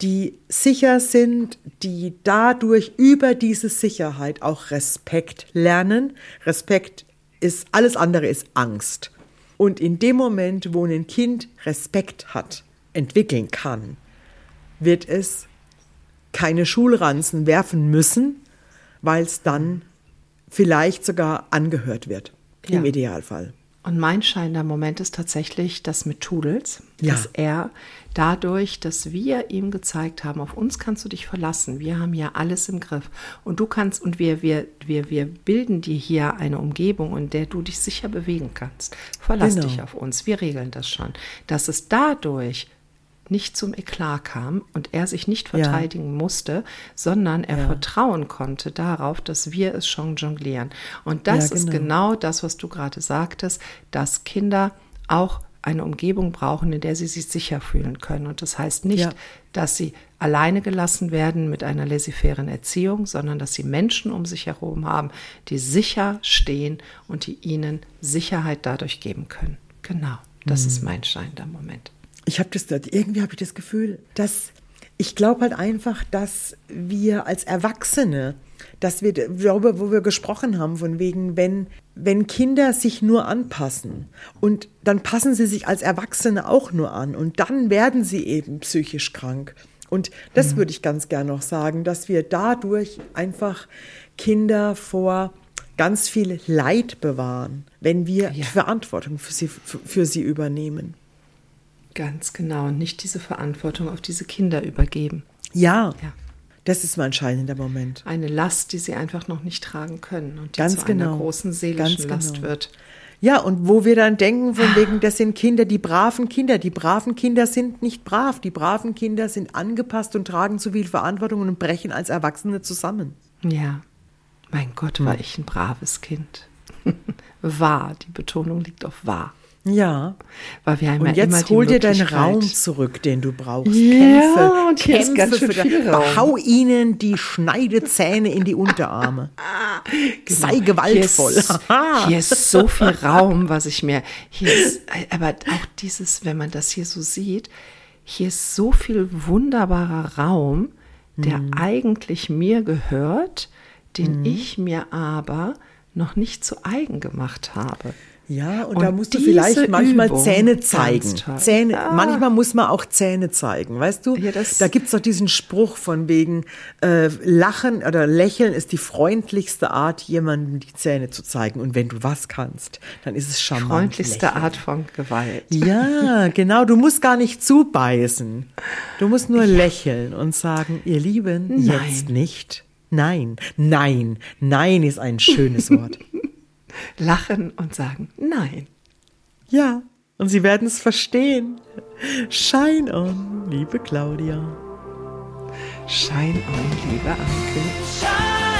die sicher sind, die dadurch über diese Sicherheit auch Respekt lernen. Respekt ist, alles andere ist Angst. Und in dem Moment, wo ein Kind Respekt hat, entwickeln kann, wird es keine Schulranzen werfen müssen, weil es dann vielleicht sogar angehört wird, ja. Im Idealfall. Und mein scheidender Moment ist tatsächlich das mit Tudels, ja. dass er dadurch, dass wir ihm gezeigt haben, auf uns kannst du dich verlassen, wir haben ja alles im Griff und du kannst und wir, wir, wir, wir bilden dir hier eine Umgebung, in der du dich sicher bewegen kannst. Verlass genau. dich auf uns, wir regeln das schon. Dass es dadurch nicht zum Eklat kam und er sich nicht verteidigen ja. musste, sondern er ja. vertrauen konnte darauf, dass wir es schon jonglieren. Und das ja, genau. ist genau das, was du gerade sagtest, dass Kinder auch eine Umgebung brauchen, in der sie sich sicher fühlen können. Und das heißt nicht, ja. dass sie alleine gelassen werden mit einer laissez-faire Erziehung, sondern dass sie Menschen um sich herum haben, die sicher stehen und die ihnen Sicherheit dadurch geben können. Genau, das mhm. ist mein scheidender Moment. Ich habe das dort, irgendwie habe ich das Gefühl, dass ich glaube halt einfach, dass wir als Erwachsene, dass wir darüber, wo wir gesprochen haben, von wegen, wenn, wenn Kinder sich nur anpassen und dann passen sie sich als Erwachsene auch nur an und dann werden sie eben psychisch krank. Und das mhm. würde ich ganz gerne noch sagen, dass wir dadurch einfach Kinder vor ganz viel Leid bewahren, wenn wir ja. die Verantwortung für sie, für, für sie übernehmen. Ganz genau, und nicht diese Verantwortung auf diese Kinder übergeben. Ja, ja. Das ist mein scheidender Moment. Eine Last, die sie einfach noch nicht tragen können und die Ganz zu genau. einer großen seelischen Ganz Last genau. wird. Ja, und wo wir dann denken, von wegen, das sind Kinder, die braven Kinder. Die braven Kinder sind nicht brav. Die braven Kinder sind angepasst und tragen zu viel Verantwortung und brechen als Erwachsene zusammen. Ja, mein Gott, war hm. ich ein braves Kind. Wahr, die Betonung liegt auf wahr. Ja, weil wir haben und ja jetzt immer die hol dir deinen Raum zurück, den du brauchst. Ja, Kämpfe, und hier Kämpfe ist ganz schön für viel Raum. Hau ihnen die Schneidezähne in die Unterarme. Genau. Sei gewaltvoll. Hier ist, hier ist so viel Raum, was ich mir, hier ist, aber auch dieses, wenn man das hier so sieht, hier ist so viel wunderbarer Raum, der hm. eigentlich mir gehört, den hm. ich mir aber noch nicht zu eigen gemacht habe. Ja, und, und da musst du vielleicht manchmal Übung, Zähne zeigen. Zähne, ja. Manchmal muss man auch Zähne zeigen, weißt du? Ja, das da gibt es doch diesen Spruch von wegen, äh, Lachen oder Lächeln ist die freundlichste Art, jemandem die Zähne zu zeigen. Und wenn du was kannst, dann ist es charmant. Freundlichste lächeln. Art von Gewalt. Ja, genau. Du musst gar nicht zubeißen. Du musst nur ja. lächeln und sagen, ihr Lieben, Nein. jetzt nicht. Nein, nein, nein ist ein schönes Wort. Lachen und sagen Nein. Ja, und sie werden es verstehen. Shine on, liebe Claudia. Shine on, liebe Anke.